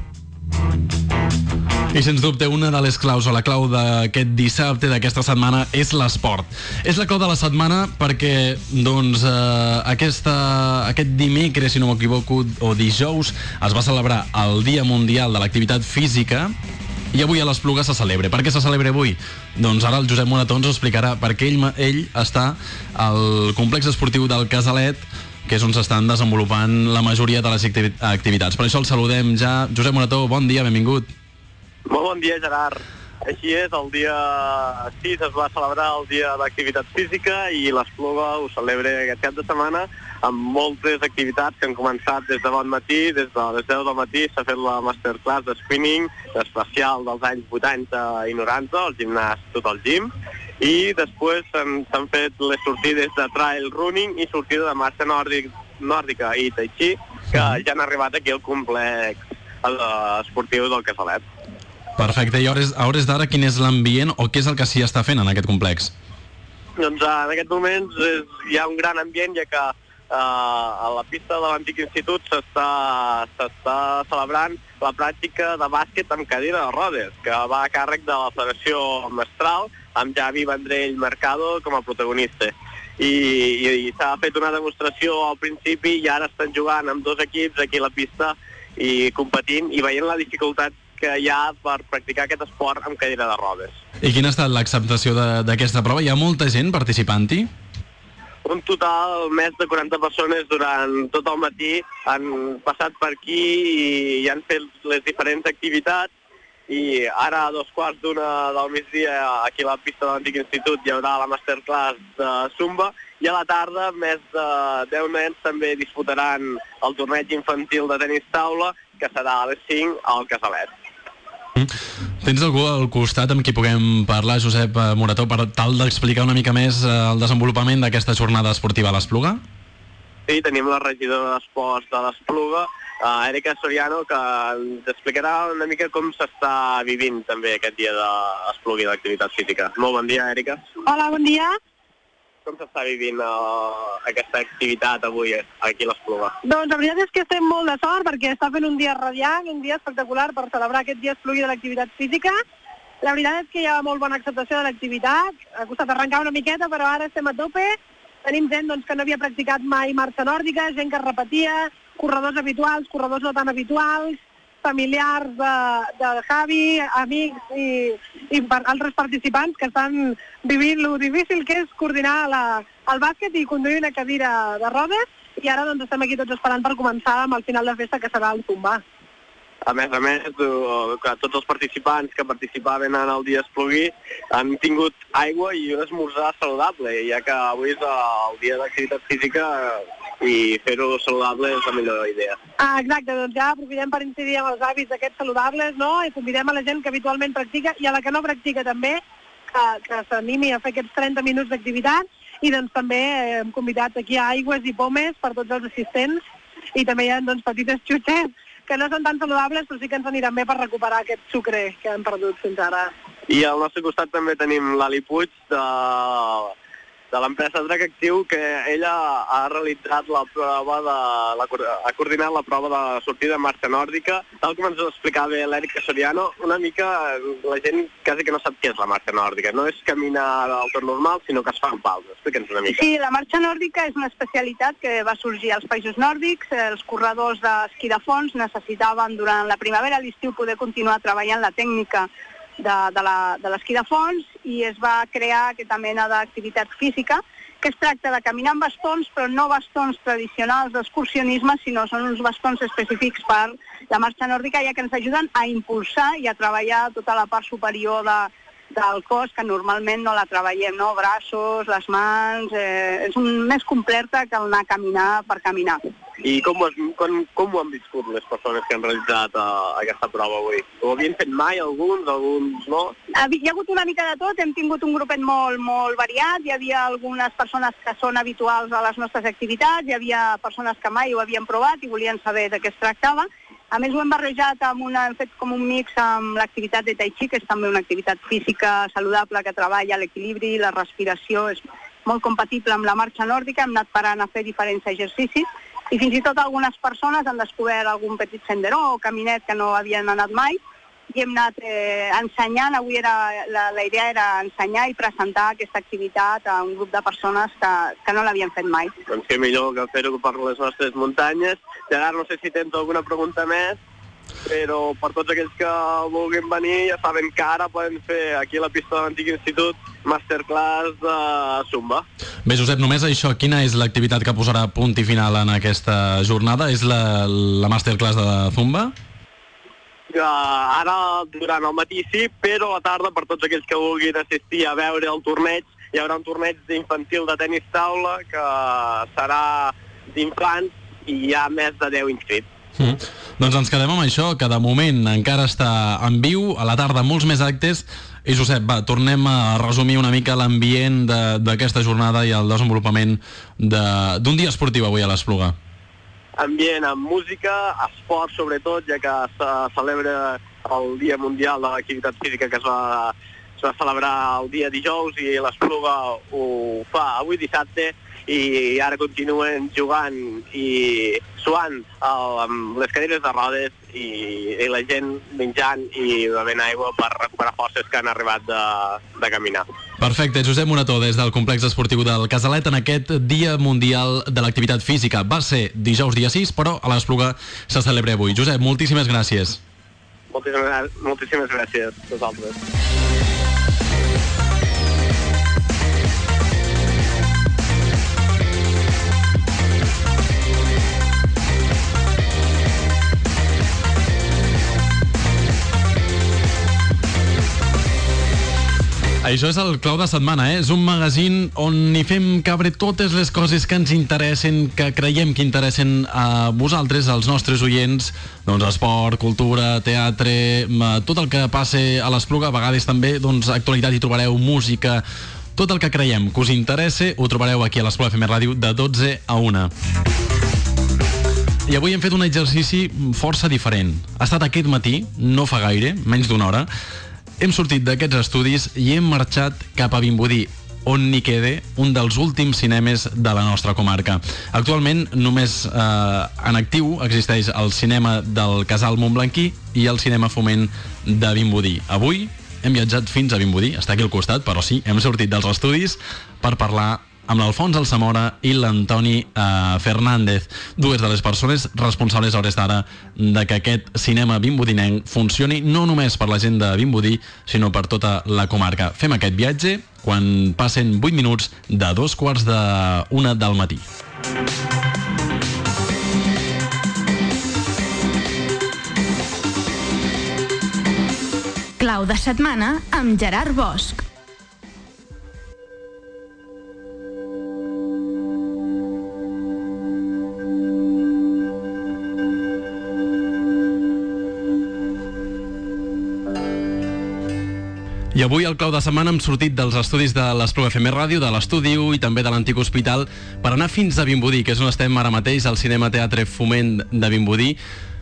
I sens dubte una de les claus o la clau d'aquest dissabte, d'aquesta setmana, és l'esport. És la clau de la setmana perquè doncs, eh, aquesta, aquest dimecres, si no m'equivoco, o dijous, es va celebrar el Dia Mundial de l'Activitat Física, i avui a l'Espluga se celebra. Per què se celebra avui? Doncs ara el Josep Morató ens ho explicarà, perquè ell, ell està al complex esportiu del Casalet, que és on s'estan desenvolupant la majoria de les activitats. Per això el saludem ja. Josep Morató, bon dia, benvingut. Molt bon dia, Gerard. Així és, el dia sis es va celebrar el Dia d'Activitat Física i l'Espluga ho celebra aquest cap de setmana amb moltes activitats que han començat des de bon matí, des de les deu del matí s'ha fet la masterclass de spinning especial dels anys vuitanta i noranta, el gimnàs tot el gym, i després s'han fet les sortides de trail running i sortida de marxa nòrdic, nòrdica i tai chi, que ja han arribat aquí al complex esportiu del Casalet. Perfecte, i a hores, a hores d'ara quin és l'ambient o què és el que s'hi està fent en aquest complex? Doncs en aquest moment és, hi ha un gran ambient, ja que a la pista de l'antic institut s'està s'està celebrant la pràctica de bàsquet amb cadira de rodes, que va a càrrec de la Federació Mestral, amb Javi Vendrell Mercado com a protagonista. I, i, i s'ha fet una demostració al principi i ara estan jugant amb dos equips aquí a la pista i competint i veient la dificultat que hi ha per practicar aquest esport amb cadira de rodes. I quina ha estat l'acceptació d'aquesta prova? Hi ha molta gent participant-hi? Un total, més de quaranta persones durant tot el matí han passat per aquí i han fet les diferents activitats i ara a dos quarts d'una del migdia aquí a la pista de l'Antic Institut hi haurà la masterclass de Zumba i a la tarda més de deu nens també disputaran el torneig infantil de tenis taula que serà a les cinc al Casalet. Mm. Tens algú al costat amb qui puguem parlar, Josep Morató, per tal d'explicar una mica més el desenvolupament d'aquesta jornada esportiva a l'Espluga? Sí, tenim la regidora d'Esports de l'Espluga, uh, Erika Soriano, que ens explicarà una mica com s'està vivint també aquest dia d'Espluga i d'activitat física. Molt bon dia, Erika. Hola, bon dia. Com s'està vivint uh, aquesta activitat avui aquí a l'Espluga? Doncs la veritat és que estem molt de sort perquè està fent un dia radiant, un dia espectacular per celebrar aquest dia Espluga de l'activitat física. La veritat és que hi ha molt bona acceptació de l'activitat, ha costat arrencar una miqueta però ara estem a tope. Tenim gent doncs, que no havia practicat mai marxa nòrdica, gent que repetia, corredors habituals, corredors no tan habituals, familiars de, de Javi, amics i, i per altres participants que estan vivint lo difícil que és coordinar la, el bàsquet i conduir una cadira de rodes i ara doncs, estem aquí tots esperant per començar amb el final de festa que serà el Zumba. A més a més, que tots els participants que participaven en el dia Esplugui han tingut aigua i un esmorzar saludable, ja que avui és el dia d'activitat física i fer-ho saludable és la millor idea. Ah, exacte, doncs ja aprofitem per incidir en els hàbits aquests saludables, no? I convidem a la gent que habitualment practica i a la que no practica també, que, que s'animi a fer aquests trenta minuts d'activitat i doncs també hem convidat aquí a aigües i pomes per tots els assistents i també hi ha doncs, petites xutxes que no són tan saludables, però sí que ens aniran bé per recuperar aquest sucre que hem perdut fins ara. I al nostre costat també tenim l'Ali Puig, de, de l'empresa Drac Actiu, que ella ha realitzat la prova de, la, ha coordinat la prova de sortida de marxa nòrdica. Tal com ens ho explicava l'Erika Soriano, una mica la gent quasi que no sap què és la marxa nòrdica. No és caminar al tot normal, sinó que es fa en pals. Explica'ns una mica. Sí, la marxa nòrdica és una especialitat que va sorgir als països nòrdics. Els corredors d'esquí de fons necessitaven durant la primavera i l'estiu poder continuar treballant la tècnica de, de l'esquí de fons i es va crear aquesta mena d'activitat física que es tracta de caminar amb bastons, però no bastons tradicionals d'excursionisme, sinó són uns bastons específics per la marxa nòrdica, ja que ens ajuden a impulsar i a treballar tota la part superior de, del cos, que normalment no la treballem, no? Braços, les mans, eh, és un, més completa que anar a caminar per caminar. I com, com, com ho han viscut les persones que han realitzat uh, aquesta prova avui? Ho havien fet mai alguns, alguns no? Hi ha hagut una mica de tot, hem tingut un grupet molt, molt variat, hi havia algunes persones que són habituals a les nostres activitats, hi havia persones que mai ho havien provat i volien saber de què es tractava. A més, ho hem barrejat amb una, hem fet com un mix amb l'activitat de Tai Chi, que és també una activitat física saludable que treballa l'equilibri, la respiració, és molt compatible amb la marxa nòrdica, hem anat parant a fer diferents exercicis i fins i tot algunes persones han descobert algun petit senderó o caminet que no havien anat mai i hem anat eh, ensenyant, avui era, la, la idea era ensenyar i presentar aquesta activitat a un grup de persones que, que no l'havien fet mai. Doncs què millor que fer-ho per les nostres muntanyes. Gerard, no sé si tens alguna pregunta més, però per tots aquells que vulguin venir ja saben que ara poden fer aquí a la pista de l'Antic Institut masterclass de Zumba. Bé, Josep, només això, quina és l'activitat que posarà punt i final en aquesta jornada? És la, la masterclass de Zumba? Uh, ara, durant el matí sí, però a la tarda, per tots aquells que vulguin assistir a veure el torneig, hi haurà un torneig infantil de tenis taula que serà d'infants i hi ha més de deu inscrits. Mm. Doncs ens quedem amb això, que de moment encara està en viu, a la tarda molts més actes. I Josep, va, tornem a resumir una mica l'ambient d'aquesta jornada i el desenvolupament d'un dia esportiu avui a l'Espluga. Ambient amb música, esport sobretot, ja que se celebra el Dia Mundial de l'Activitat Física que es va, es va celebrar el dia dijous i l'Espluga ho fa avui dissabte, i ara continuen jugant i suant uh, amb les cadires de rodes i, i la gent menjant i bevent aigua per recuperar forces que han arribat de, de caminar. Perfecte, Josep Morató, des del complex esportiu del Casalet en aquest Dia Mundial de l'Activitat Física. Va ser dijous dia sis, però a l'Espluga se celebra avui. Josep, moltíssimes gràcies. Moltíssimes, moltíssimes gràcies a vosaltres. Això és el Clau de Setmana, eh? És un magazín on hi fem cabre totes les coses que ens interessen, que creiem que interessen a vosaltres, als nostres oients, doncs esport, cultura, teatre, tot el que passe a l'Espluga, a vegades també, doncs, actualitat hi trobareu, música, tot el que creiem que us interessa ho trobareu aquí a l'Espluga F M Ràdio de dotze a una. I avui hem fet un exercici força diferent. Ha estat aquest matí, no fa gaire, menys d'una hora. Hem sortit d'aquests estudis i hem marxat cap a Vimbodí, on n'hi queda un dels últims cinemes de la nostra comarca. Actualment només eh, en actiu existeix el cinema del Casal Montblanquí i el cinema Foment de Vimbodí. Avui hem viatjat fins a Vimbodí, està aquí al costat, però sí, hem sortit dels estudis per parlar amb l'Alfons Alsamora i l'Antoni eh, Fernández, dues de les persones responsables a hores d'ara de que aquest cinema vimbodinenc funcioni no només per la gent de Vimbodí, sinó per tota la comarca. Fem aquest viatge quan passen vuit minuts de dos quarts de una del matí. Clau de setmana amb Gerard Bosch. I avui al Clau de Setmana hem sortit dels estudis de l'Espluga F M Ràdio, de l'estudi u i també de l'antic hospital per anar fins a Vimbodí, que és on estem ara mateix, al Cinema Teatre Foment de Vimbodí.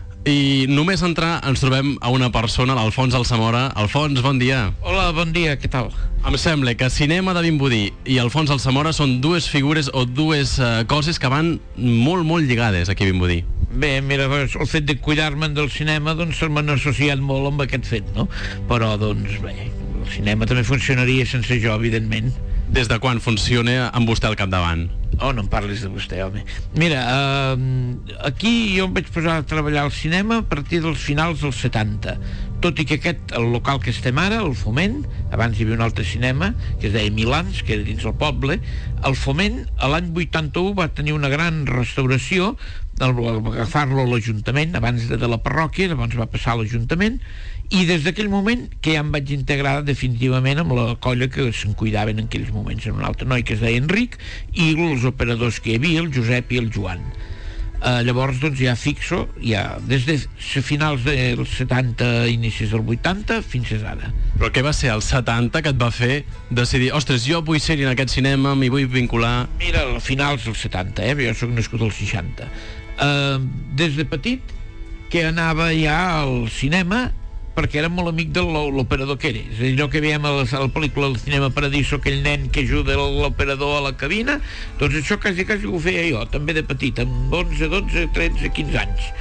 I només entrar ens trobem a una persona, l'Alfons Alsamora. Alfons, bon dia. Hola, bon dia, què tal? Em sembla que Cinema de Vimbodí i Alfons Alsamora són dues figures o dues uh, coses que van molt, molt lligades aquí a Vimbodí. Bé, mira, el fet de cuidar-me'n del cinema doncs se m'han associat molt amb aquest fet, no? Però, doncs, bé, el cinema també funcionaria sense jo, evidentment. Des de quan funciona amb vostè al capdavant? Oh, no em parlis de vostè, home. Mira, eh, aquí jo em vaig posar a treballar al cinema a partir dels finals dels setanta. Tot i que aquest, el local que estem ara, el Foment, abans hi havia un altre cinema, que es deia Milans, que era dins el poble, el Foment, a l'any vuitanta-u va tenir una gran restauració, va agafar-lo a l'Ajuntament, abans de la parròquia, llavors va passar a l'Ajuntament, i des d'aquell moment que ja em vaig integrar definitivament amb la colla que se'n cuidaven en aquells moments. Era un altre noi que es deia Enric i els operadors que hi havia, el Josep i el Joan. Uh, llavors doncs ja fixo ja des de finals dels setanta, inicis del vuitanta fins a ara. Però què va ser el setanta que et va fer decidir, ostres, jo vull ser-hi en aquest cinema, m'hi vull vincular? Mira, a finals dels setanta, eh? Jo soc nascut als seixanta. Uh, des de petit que anava ja al cinema perquè era molt amic de l'operador que era. És a dir, allò que veiem a la, a la pel·lícula del Cinema Paradiso, aquell nen que ajuda l'operador a la cabina, doncs això quasi, quasi ho feia jo, també de petit, amb onze, dotze, tretze, quinze anys.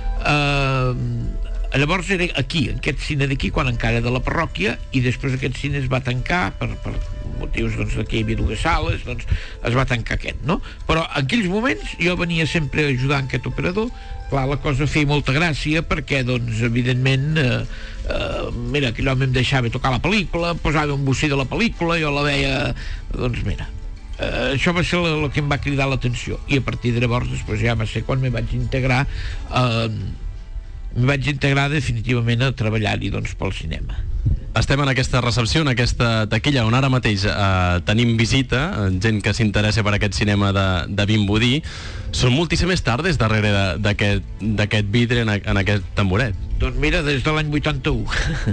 Uh, llavors era aquí, en aquest cine d'aquí, quan encara era de la parròquia, i després aquest cine es va tancar per, per motius doncs, que hi havia dues sales, doncs es va tancar aquest, no? Però en aquells moments jo venia sempre ajudant aquest operador. Clar, la cosa feia molta gràcia perquè, doncs, evidentment, eh, eh, mira, aquell home em deixava tocar la pel·lícula, posava un bocí de la pel·lícula, jo la veia, doncs, mira, eh, això va ser el que em va cridar l'atenció. I a partir de llavors, després ja va ser quan me vaig integrar, eh, me vaig integrar definitivament a treballar-hi, doncs, pel cinema. Estem en aquesta recepció, en aquesta taquilla, on ara mateix eh, tenim visita, gent que s'interessa per aquest cinema de, de Vimbodí. Són moltíssimes tardes darrere d'aquest vidre en, en aquest tamboret. Doncs mira, des de l'any vuitanta-u.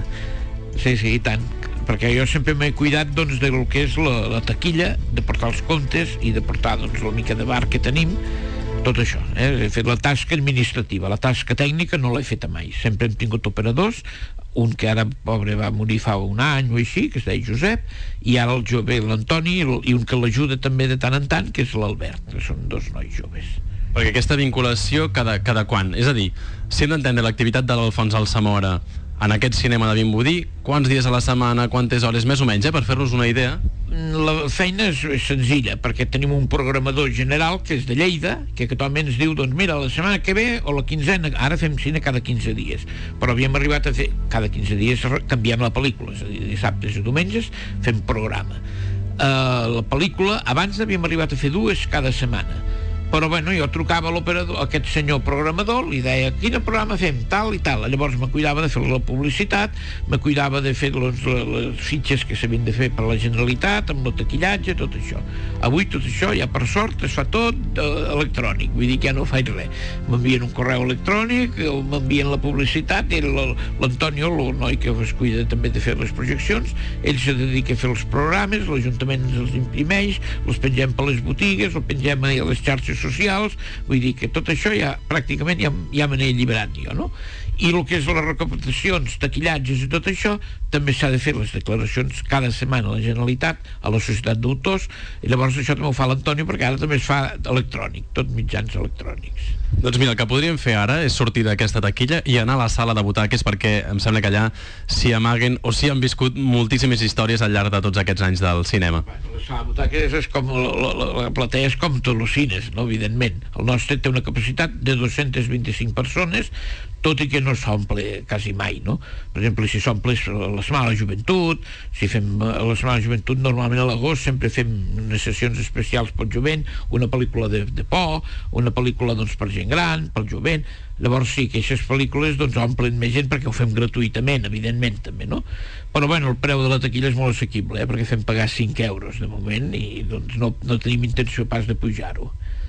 Sí, sí, i tant. Perquè jo sempre m'he cuidat doncs, del que és la, la taquilla, de portar els comptes i de portar doncs, la mica de bar que tenim. Tot això, eh? He fet la tasca administrativa, la tasca tècnica no l'he feta mai. Sempre hem tingut operadors, un que ara, pobre, va morir fa un any o així, que es deia Josep, i ara el jove, l'Antoni, i un que l'ajuda també de tant en tant, que és l'Albert, que són dos nois joves. Perquè aquesta vinculació cada, cada quan? És a dir, si hem d'entendre l'activitat de l'Alfons Alsamora en aquest cinema de Vimbodí, quants dies a la setmana, quantes hores, més o menys, eh, per fer-nos una idea? La feina és senzilla, perquè tenim un programador general que és de Lleida, que actualment ens diu, doncs mira, la setmana que ve o la quinzena, ara fem cine cada quinze dies, però havíem arribat a fer cada quinze dies, canviem la pel·lícula, és a dir, dissabtes i diumenges fem programa. Uh, la pel·lícula, abans havíem arribat a fer dues cada setmana, però bueno, jo trucava a l'operador, a aquest senyor programador, li deia, quin programa fem, tal i tal. Llavors me cuidava de fer la publicitat, me cuidava de fer les, les fitxes que s'havien de fer per la Generalitat, amb el taquillatge, tot això. Avui tot això, ja per sort, es fa tot eh, electrònic, vull dir que ja no faig res. M'envien un correu electrònic, m'envien la publicitat, i l'Antonio, el noi que es cuida també de fer les projeccions, ell se dedica a fer els programes, l'Ajuntament els imprimeix, els pengem per les botigues, els pengem a les xarxes socials, vull dir que tot això ja pràcticament ja, ja me n'he alliberat jo, no? I el que és les recaptacions, taquillatges i tot això, també s'ha de fer les declaracions cada setmana a la Generalitat, a la Societat d'Autors, i llavors això també ho fa l'Antonio, perquè ara també es fa electrònic, tot mitjans electrònics. Doncs mira, el que podríem fer ara és sortir d'aquesta taquilla i anar a la sala de butaques, perquè em sembla que allà s'hi amaguen o s'hi han viscut moltíssimes històries al llarg de tots aquests anys del cinema. La sala de butaques és com la, la, la platea és com tots els cines, no? Evidentment. El nostre té una capacitat de dos-centes vint-i-cinc persones, tot i que no s'omple quasi mai, no? Per exemple, si s'omple la Setmana de la Joventut, si fem la Setmana de la Joventut, normalment a l'agost sempre fem unes sessions especials pel jovent, una pel·lícula de, de por, una pel·lícula doncs per gent gran, pel jovent. Llavors sí que aquestes pel·lícules doncs omplen més gent perquè ho fem gratuïtament, evidentment també, no? Però bueno, el preu de la taquilla és molt assequible, eh? Perquè fem pagar cinc euros de moment i doncs no, no tenim intenció pas de pujar-ho.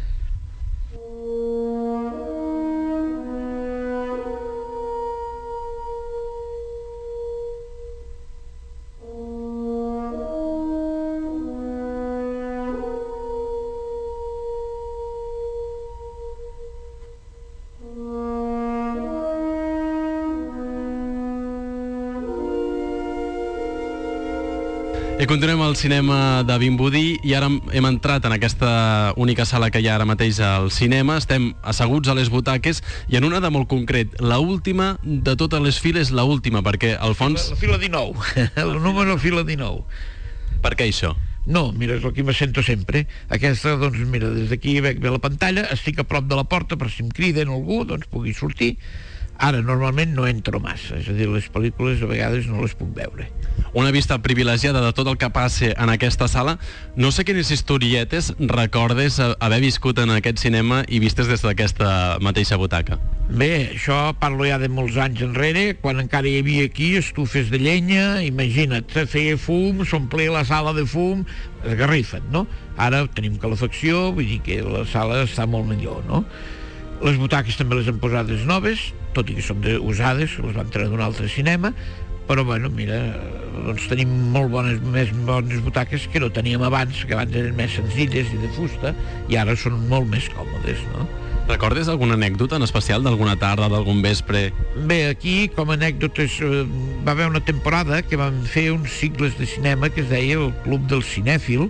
I continuem al cinema de Vimbodí i ara hem entrat en aquesta única sala que hi ha ara mateix al cinema. Estem asseguts a les butaques i en una de molt concret, la última de totes les files, la última, perquè al fons... La, la fila dinou, el número fila dinou. Per què això? No, mira, és el que me sento sempre. Aquesta, doncs, mira, des d'aquí veig bé la pantalla, estic a prop de la porta per si em criden algú, doncs pugui sortir. Ara, normalment no entro massa, és a dir, les pel·lícules a vegades no les puc veure. Una vista privilegiada de tot el que passa en aquesta sala. No sé quines historietes recordes haver viscut en aquest cinema i vistes des d'aquesta mateixa butaca. Bé, això parlo ja de molts anys enrere, quan encara hi havia aquí estufes de llenya, imagina't, feia fum, s'omplia la sala de fum, esgarrifen, no? Ara tenim calefacció, vull dir que la sala està molt millor, no? Les butaques també les han posades noves, tot i que són de, usades, les van treure d'un altre cinema, però bueno, mira, doncs tenim molt bones, més bones butaques que no teníem abans, que abans eren més senzilles i de fusta, i ara són molt més còmodes, no? Recordes alguna anècdota en especial d'alguna tarda, d'algun vespre? Bé, aquí, com a anècdotes, va haver una temporada que vam fer uns cicles de cinema que es deia el Club del Cinèfil,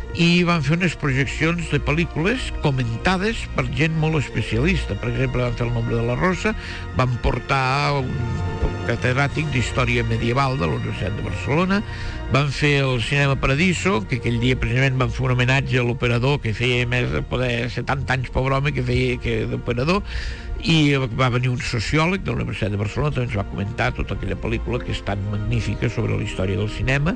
i van fer unes projeccions de pel·lícules comentades per gent molt especialista. Per exemple, van fer El nombre de la rosa, van portar un catedràtic d'història medieval de la Universitat de Barcelona, van fer el Cinema Paradiso, que aquell dia precisament van fer un homenatge a l'operador que feia més de poder setanta anys, pobre home, que feia que d'operador, i va venir un sociòleg de la Universitat de Barcelona, també ens va comentar tota aquella pel·lícula que és tan magnífica sobre la història del cinema.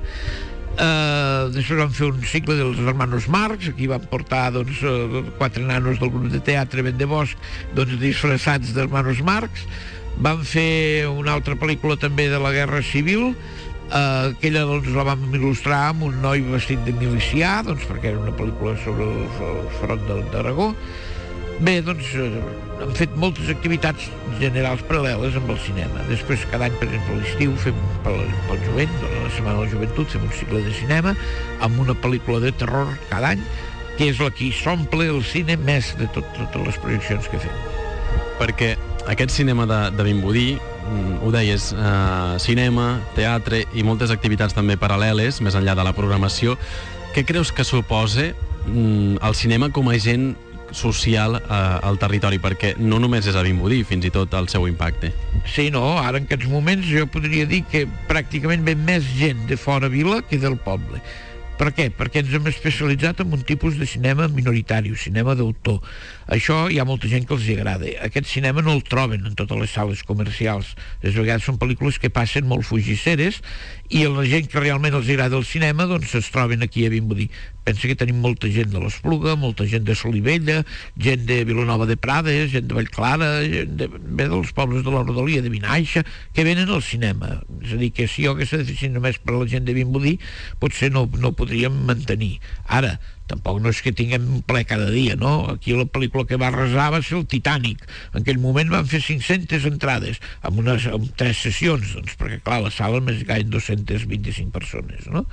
Uh, després vam fer un cicle dels hermanos Marx, aquí van portar doncs, uh, quatre nanos del grup de teatre Vent de Bosc, doncs, disfressats d'hermanos Marx. Van fer una altra pel·lícula també de la Guerra Civil, uh, aquella doncs, la vam il·lustrar amb un noi vestit de milicià, doncs, perquè era una pel·lícula sobre el, el front d'Aragó. Bé, doncs, eh, hem fet moltes activitats generals paral·leles amb el cinema. Després, cada any, per exemple, a l'estiu, fem pel, pel jovent, doncs, la Setmana de la Joventut, fem un cicle de cinema amb una pel·lícula de terror cada any, que és la que s'omple el cine més de tot, totes les projeccions que fem. Perquè aquest cinema de, de Vimbodí, ho deies, eh, cinema, teatre i moltes activitats també paral·leles, més enllà de la programació. Què creus que suposa mm, el cinema com a agent social eh, al territori? Perquè no només és a Vimbodí, fins i tot el seu impacte. Sí, no, ara en aquests moments jo podria dir que pràcticament ve més gent de fora vila que del poble. Per què? Perquè ens hem especialitzat en un tipus de cinema minoritari, cinema d'autor. Això hi ha molta gent que els agrada. Aquest cinema no el troben en totes les sales comercials. Les vegades són pel·lícules que passen molt fugisseres i la gent que realment els agrada el cinema doncs es troben aquí a Vimbodí. Pensa que tenim molta gent de l'Espluga, molta gent de Solivella, gent de Vilanova de Prades, gent de Vallclara, gent de, bé dels pobles de la Rodalia, de Vinaixa, que venen al cinema. És a dir, que si jo hagués de fer només per a la gent de Vimbodí, potser no, no podríem mantenir. Ara, tampoc no és que tinguem un ple cada dia, no? Aquí la pel·lícula que va arrasar va ser el Titanic. En aquell moment van fer cinc-centes entrades, amb, unes, amb tres sessions, doncs, perquè clar, la sala més gaire dos-centes vint-i-cinc persones, no?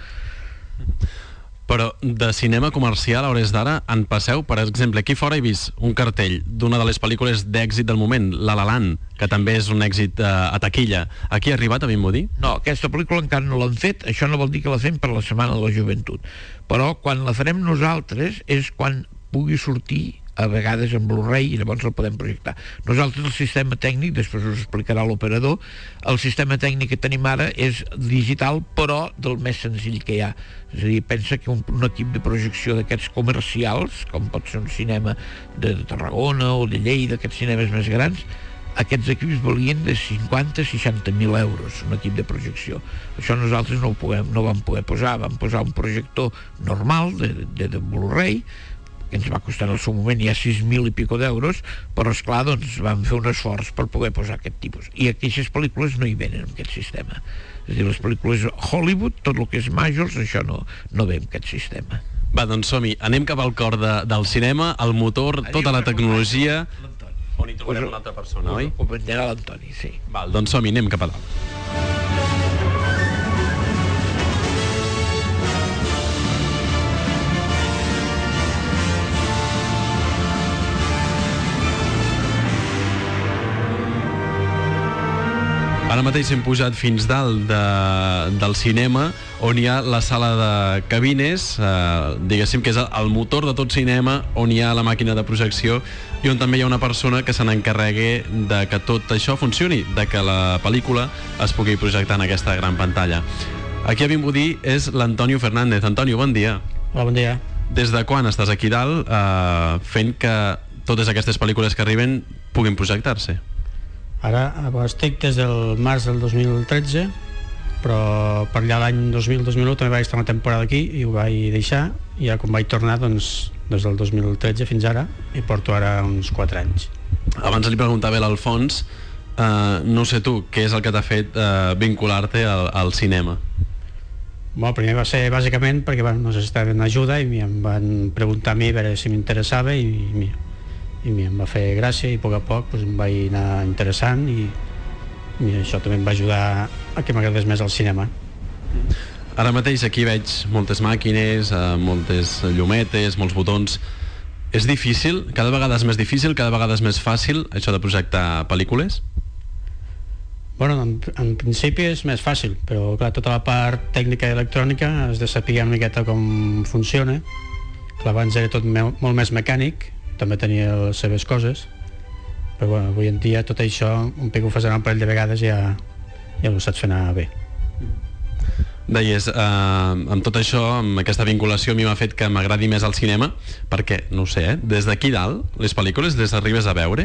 Però de cinema comercial a hores d'ara en passeu, per exemple, aquí fora he vist un cartell d'una de les pel·lícules d'èxit del moment, La La Land, que també és un èxit eh, a taquilla. Aquí ha arribat a Vimbodí? No, aquesta pel·lícula encara no l'han fet, això no vol dir que la fem per la Setmana de la Joventut. Però quan la farem nosaltres és quan pugui sortir a vegades en Blu-ray i llavors el podem projectar. Nosaltres el sistema tècnic, després us explicarà l'operador, el sistema tècnic que tenim ara és digital però del més senzill que hi ha. És a dir, pensa que un, un equip de projecció d'aquests comercials, com pot ser un cinema de Tarragona o de Lleida, aquests cinemes més grans, aquests equips valien de cinquanta a seixanta mil euros, un equip de projecció. Això nosaltres no ho, puguem, no ho vam poder posar, vam posar un projector normal de, de, de Blu-ray, que ens va costar en el seu moment ja sis mil i pico d'euros, però esclar, doncs vam fer un esforç per poder posar aquest tipus. I aquestes pel·lícules no hi venen en aquest sistema. És a dir, les pel·lícules Hollywood, tot el que és majors, això no, no ve en aquest sistema. Va, doncs som-hi, anem cap al cor de, del cinema, el motor, tota la tecnologia. On hi trobarem una altra persona, oi? Ho vendrà l'Antoni, sí. Val, doncs som-hi, anem cap a dalt. Ara mateix hem pujat fins dalt de, del cinema, on hi ha la sala de cabines, eh, diguéssim que és el motor de tot cinema, on hi ha la màquina de projecció i on també hi ha una persona que se n'encarregui de que tot això funcioni, de que la pel·lícula es pugui projectar en aquesta gran pantalla. Aquí a Vimbodí és l'Antonio Fernández. Antonio, bon dia. Hola, bon dia. Des de quan estàs aquí dalt eh, fent que totes aquestes pel·lícules que arriben puguin projectar-se? Ara estic des del març del dos mil tretze, però per allà l'any dos mil dos mil u també vaig estar una temporada aquí i ho vaig deixar, i ja quan vaig tornar, doncs, des del dos mil tretze fins ara, i porto ara uns quatre anys. Abans li preguntava a l'Alfons, eh, no sé tu, què és el que t'ha fet eh, vincular-te al, al cinema? Bueno, primer va ser bàsicament perquè bueno, necessitaven ajuda i em van preguntar a mi a veure si m'interessava i mira, i em va fer gràcia i a poc a poc doncs, em vaig anar interessant i, i això també em va ajudar a que m'agradés més el cinema. Ara mateix aquí veig moltes màquines, eh, moltes llumetes, molts botons. És difícil? Cada vegada és més difícil? Cada vegada és més fàcil això de projectar pel·lícules? Bueno, en, en principi és més fàcil, però clar, tota la part tècnica i electrònica has de saber una miqueta com funciona. Clar, abans era tot me molt més mecànic, també tenia les seves coses, però bueno, avui en dia tot això, un pic ho fas un parell de vegades ja, ja ho saps fer anar bé. Deies, eh, amb tot això, amb aquesta vinculació a mi m'ha fet que m'agradi més el cinema, perquè, no ho sé, eh, des d'aquí dalt, les pel·lícules les arribes a veure?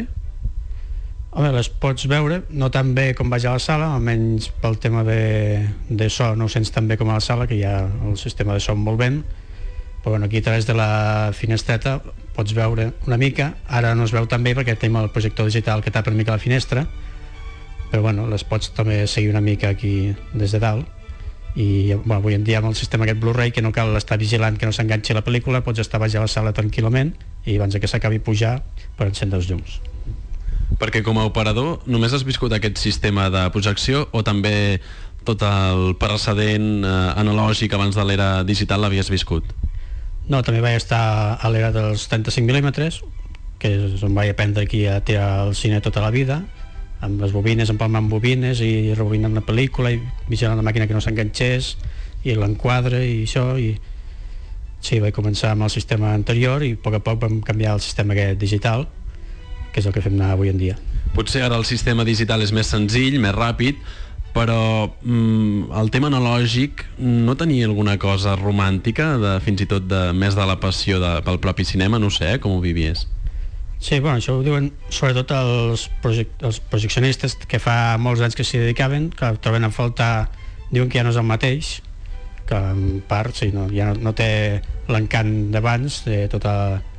Home, les pots veure, no tan bé com vaig a la sala, almenys pel tema de, de so no ho sents tan bé com a la sala, que ja el sistema de so molt ben, però bueno, aquí a través de la finestreta pots veure una mica. Ara no es veu tan bé perquè tenim el projector digital que tapa una mica la finestra, però bueno, les pots també seguir una mica aquí des de dalt. I bueno, avui en dia amb el sistema aquest Blu-ray, que no cal estar vigilant que no s'enganxi la pel·lícula, pots estar baix a la sala tranquil·lament i abans que s'acabi pujar per encendre els llums. Perquè com a operador només has viscut aquest sistema de projecció o també tot el precedent eh, analògic abans de l'era digital l'havies viscut? No, també vaig estar a l'era dels trenta-cinc mil·límetres, que és on vaig aprendre aquí a tirar el cine tota la vida, amb les bobines, empalmant bobines i rebobinant la pel·lícula i vigilant la màquina que no s'enganxés i l'enquadre i això, i sí, vaig començar amb el sistema anterior i a poc a poc vam canviar el sistema aquest digital, que és el que fem anar avui en dia. Potser ara el sistema digital és més senzill, més ràpid, però mm, el tema analògic no tenia alguna cosa romàntica, de, fins i tot de, més de la passió de, pel propi cinema, no sé, com ho vivies? Sí, bueno, això ho diuen sobretot els, projec els projeccionistes que fa molts anys que s'hi dedicaven, que troben a faltar, diuen que ja no és el mateix, que en part sí, no, ja no, no té l'encant d'abans de tota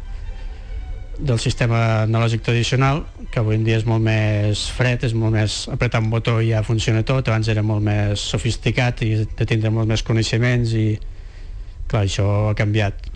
del sistema analògic tradicional, que avui en dia és molt més fred, és molt més apretar un botó i ja funciona tot. Abans era molt més sofisticat i de tindre molt més coneixements i clar, això ha canviat.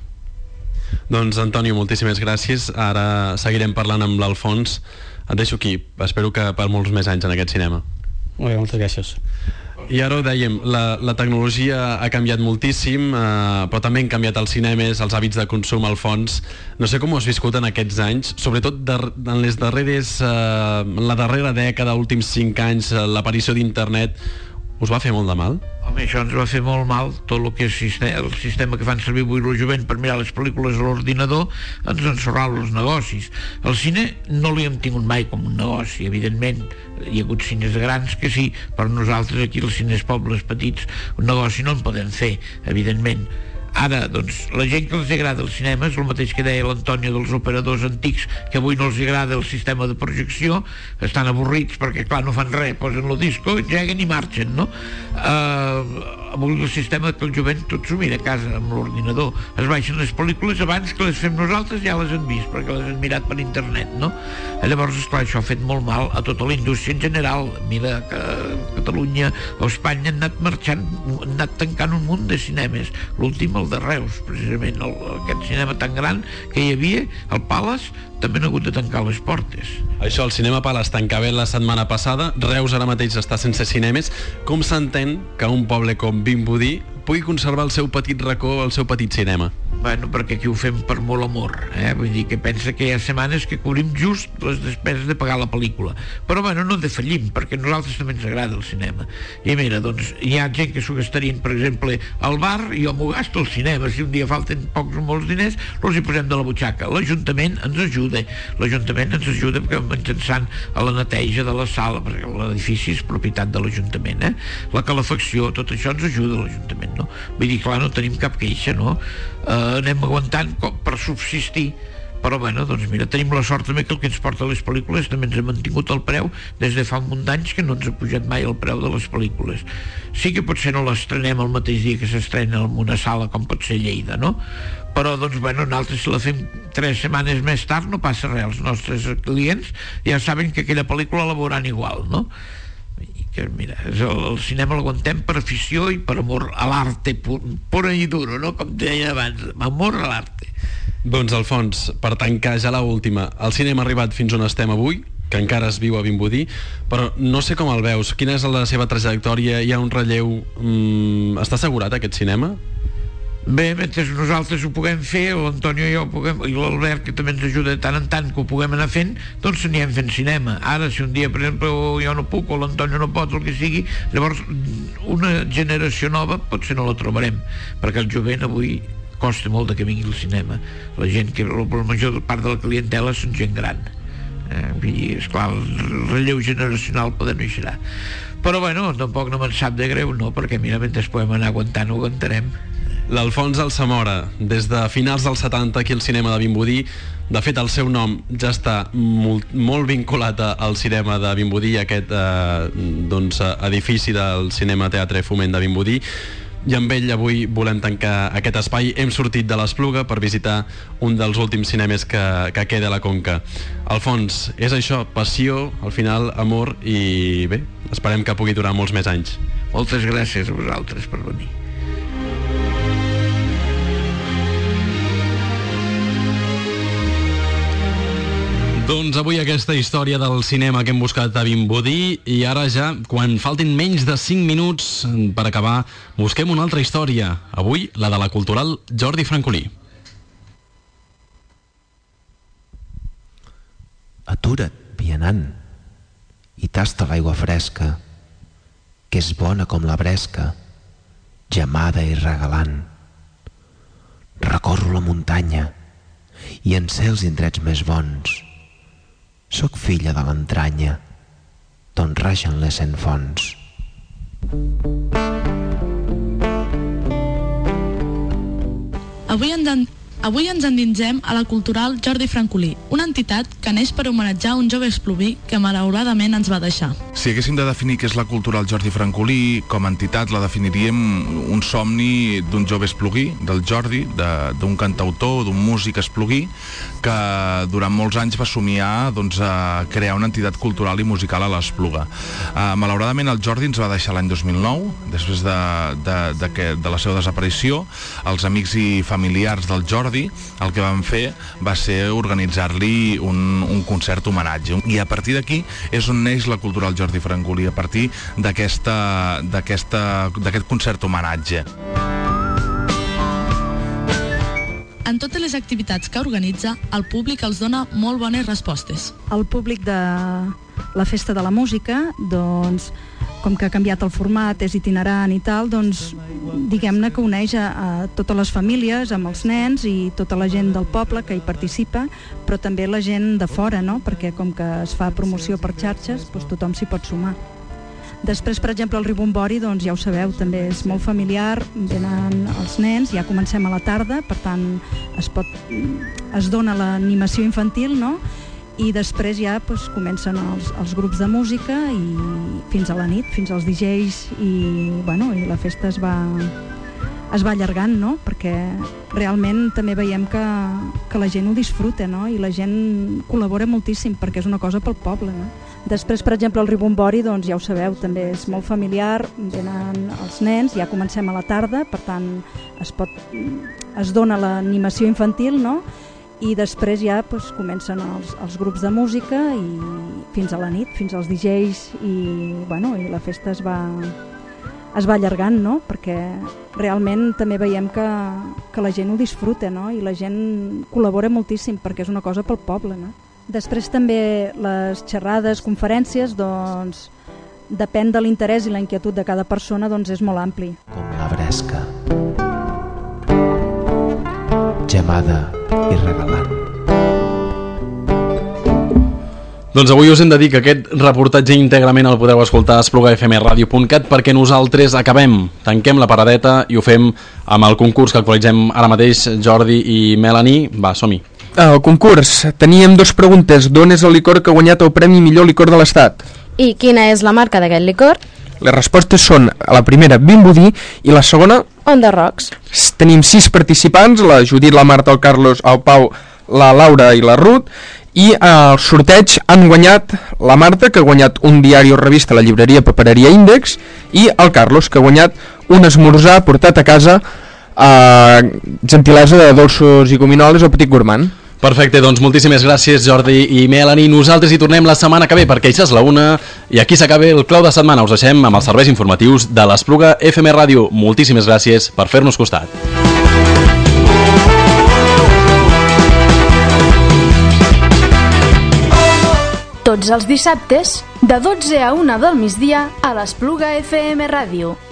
Doncs Antonio, moltíssimes gràcies. Ara seguirem parlant amb l'Alfons. Et deixo aquí, espero que per molts més anys en aquest cinema. Molt bé, moltes gràcies. I ara ho dèiem, la, la tecnologia ha canviat moltíssim, eh, però també han canviat els cinemes, els hàbits de consum, Alfons. No sé com ho has viscut en aquests anys, sobretot de, en les darreres, eh, en la darrera dècada, últims cinc anys, eh, l'aparició d'internet, us va fer molt de mal? Home, això ens va fer molt mal, tot el que és sistema, el sistema que fan servir avui el jovent per mirar les pel·lícules a l'ordinador ens ensorrava els negocis. El cine no l'hi hem tingut mai com un negoci, evidentment. Hi ha hagut cines grans que sí, però nosaltres aquí els cines pobles petits un negoci no en podem fer, evidentment. Ara, doncs, la gent que els agrada el cinema és el mateix que deia l'Antonio dels operadors antics, que avui no els agrada el sistema de projecció, estan avorrits perquè, clar, no fan res, posen el disco, lleguen i marxen, no? Uh, avui el sistema que el jovent tot s'ho mira a casa amb l'ordinador, es baixen les pel·lícules abans que les fem nosaltres, ja les han vist perquè les han mirat per internet, no? Llavors, esclar, això ha fet molt mal a tota la indústria en general. Mira que Catalunya o Espanya han anat marxant, han anat tancant un munt de cinemes, l'últim el de Reus, precisament el, aquest cinema tan gran que hi havia, el Palace, també han hagut de tancar les portes. Això, el cinema Palace tancava la setmana passada, Reus ara mateix està sense cinemes. Com s'entén que un poble com Vimbodí pugui conservar el seu petit racó, el seu petit cinema? Bueno, perquè aquí ho fem per molt amor, eh? Vull dir que pensa que hi ha setmanes que cobrim just les despeses de pagar la pel·lícula. Però bueno, no defallim, perquè a nosaltres també ens agrada el cinema. I mira, doncs, hi ha gent que s'ho gastarien, per exemple, al bar, i jo m'ho gasto al cinema. Si un dia falten pocs o molts diners, els hi posem de la butxaca. L'Ajuntament ens ajuda. L'Ajuntament ens ajuda perquè mitjançant a la neteja de la sala, perquè l'edifici és propietat de l'Ajuntament, eh? La calefacció, tot això ens ajuda l'Ajuntament, no? Vull dir, clar, no tenim cap queixa, no? Uh, anem aguantant com per subsistir, però bueno, doncs mira, tenim la sort també que el que ens porta les pel·lícules també ens ha mantingut el preu des de fa un munt d'anys, que no ens ha pujat mai el preu de les pel·lícules. Sí que potser no l'estrenem el mateix dia que s'estrena en una sala com pot ser Lleida, no? Però doncs bueno, nosaltres si la fem tres setmanes més tard no passa res, els nostres clients ja saben que aquella pel·lícula la veuran igual, no? Que mira, el, el cinema l'aguantem per afició i per amor a l'arte pur, pura i duro, no? Com deia abans, amor a l'arte. Doncs Alfons, per tancar ja la última, el cinema ha arribat fins on estem avui, que encara es viu a Vimbodí, però no sé com el veus, quina és la seva trajectòria, hi ha un relleu, mm, està assegurat aquest cinema? Bé, mentre nosaltres ho puguem fer, l'Antonio i jo ho puguem, i l'Albert, que també ens ajuda de tant en tant, que ho puguem anar fent, doncs anirem fent cinema. Ara, si un dia, per exemple, jo no puc o l'Antonio no pot, el que sigui, llavors una generació nova potser no la trobarem, perquè el jovent avui costa molt de que vingui al cinema. La gent, que la major part de la clientela són gent gran. Eh, vull dir, esclar, el relleu generacional poder no hi serà. Però bueno, tampoc no me'n sap de greu, no? Perquè mira, mentre podem anar aguantant, ho aguantarem. L'Alfons Alsamora, des de finals dels setanta aquí al cinema de Vimbodí. De fet, el seu nom ja està molt, molt vinculat al cinema de Vimbodí, aquest eh, doncs, edifici del Cinema Teatre Foment de Vimbodí. I amb ell avui volem tancar aquest espai. Hem sortit de l'Espluga per visitar un dels últims cinemes que, que queda a la Conca. Alfons, és això, passió, al final amor, i bé, esperem que pugui durar molts més anys. Moltes gràcies a vosaltres per venir. Doncs avui aquesta història del cinema que hem buscat a Vimbodí, i ara ja, quan faltin menys de cinc minuts per acabar, busquem una altra història. Avui, la de la cultural Jordi Francolí. Atura't, vianant, i tasta l'aigua fresca, que és bona com la bresca, gemada i regalant. Recorro la muntanya i en sé els indrets més bons. Soc filla de l'entranya, d'on ragen les cent fonts. Avui ens, en, avui ens endinsem a la Cultural Jordi Francolí, una entitat que neix per homenatjar un jove espluguí que malauradament ens va deixar. Si haguéssim de definir què és la Cultural Jordi Francolí, com a entitat la definiríem un somni d'un jove espluguí, del Jordi, d'un cantautor, d'un músic espluguí, que durant molts anys va somiar doncs, a crear una entitat cultural i musical a l'Espluga. Uh, malauradament el Jordi ens va deixar l'any dos mil nou, després de, de, de, que, de la seva desaparició. Els amics i familiars del Jordi el que van fer va ser organitzar-li un, un concert homenatge. I a partir d'aquí és on neix la Cultural Jordi Francolí, a partir d'aquesta, d'aquesta, d'aquest concert homenatge. En totes les activitats que organitza, el públic els dona molt bones respostes. El públic de la Festa de la Música, doncs, com que ha canviat el format, és itinerant i tal, doncs, diguem-ne que uneix a, a totes les famílies, amb els nens i tota la gent del poble que hi participa, però també la gent de fora, no? Perquè com que es fa promoció per xarxes, doncs tothom s'hi pot sumar. Després, per exemple, el Ribombori, doncs ja ho sabeu, també és molt familiar, venen els nens, ja comencem a la tarda, per tant es, pot, es dona l'animació infantil, no? I després ja doncs, comencen els, els grups de música i fins a la nit, fins als D Js i, bueno, i la festa es va, es va allargant, no? Perquè realment també veiem que, que la gent ho disfruta, no? I la gent col·labora moltíssim perquè és una cosa pel poble, no? Després, per exemple, el Ribombori, doncs ja ho sabeu, també és molt familiar, venen els nens, ja comencem a la tarda, per tant es, pot, es dona l'animació infantil, no? I després ja doncs, comencen els, els grups de música i fins a la nit, fins als D Js i, bueno, i la festa es va, es va allargant, no? Perquè realment també veiem que, que la gent ho disfruta, no? I la gent col·labora moltíssim perquè és una cosa pel poble, no? Després també les xerrades, conferències, doncs depèn de l'interès i la inquietud de cada persona, doncs és molt ampli. Com la bresca, gemada i regalant. Doncs avui us hem de dir que aquest reportatge íntegrament el podeu escoltar a espluga f m radio punt cat perquè nosaltres acabem, tanquem la paradeta i ho fem amb el concurs que actualitzem ara mateix, Jordi i Melanie. Va, som-hi. El concurs, teníem dues preguntes. D'on és el licor que ha guanyat el Premi Millor Licor de l'Estat? I quina és la marca d'aquest licor? Les respostes són, la primera, Vimbodí, i la segona... On the Rocks. Tenim sis participants, la Judit, la Marta, el Carlos, el Pau, la Laura i la Ruth, i al sorteig han guanyat la Marta, que ha guanyat un diari o revista a la llibreria Papereria Índex, i el Carlos, que ha guanyat un esmorzar portat a casa a gentilesa de dolços i gominoles al Petit Gourmand. Perfecte, doncs moltíssimes gràcies Jordi i Melanie. Nosaltres hi tornem la setmana que ve perquè això és la una i aquí s'acaba el Clau de Setmana. Us deixem amb els serveis informatius de l'Espluga F M Ràdio. Moltíssimes gràcies per fer-nos costat. Tots els dissabtes, de dotze a una del migdia, a l'Espluga F M Ràdio.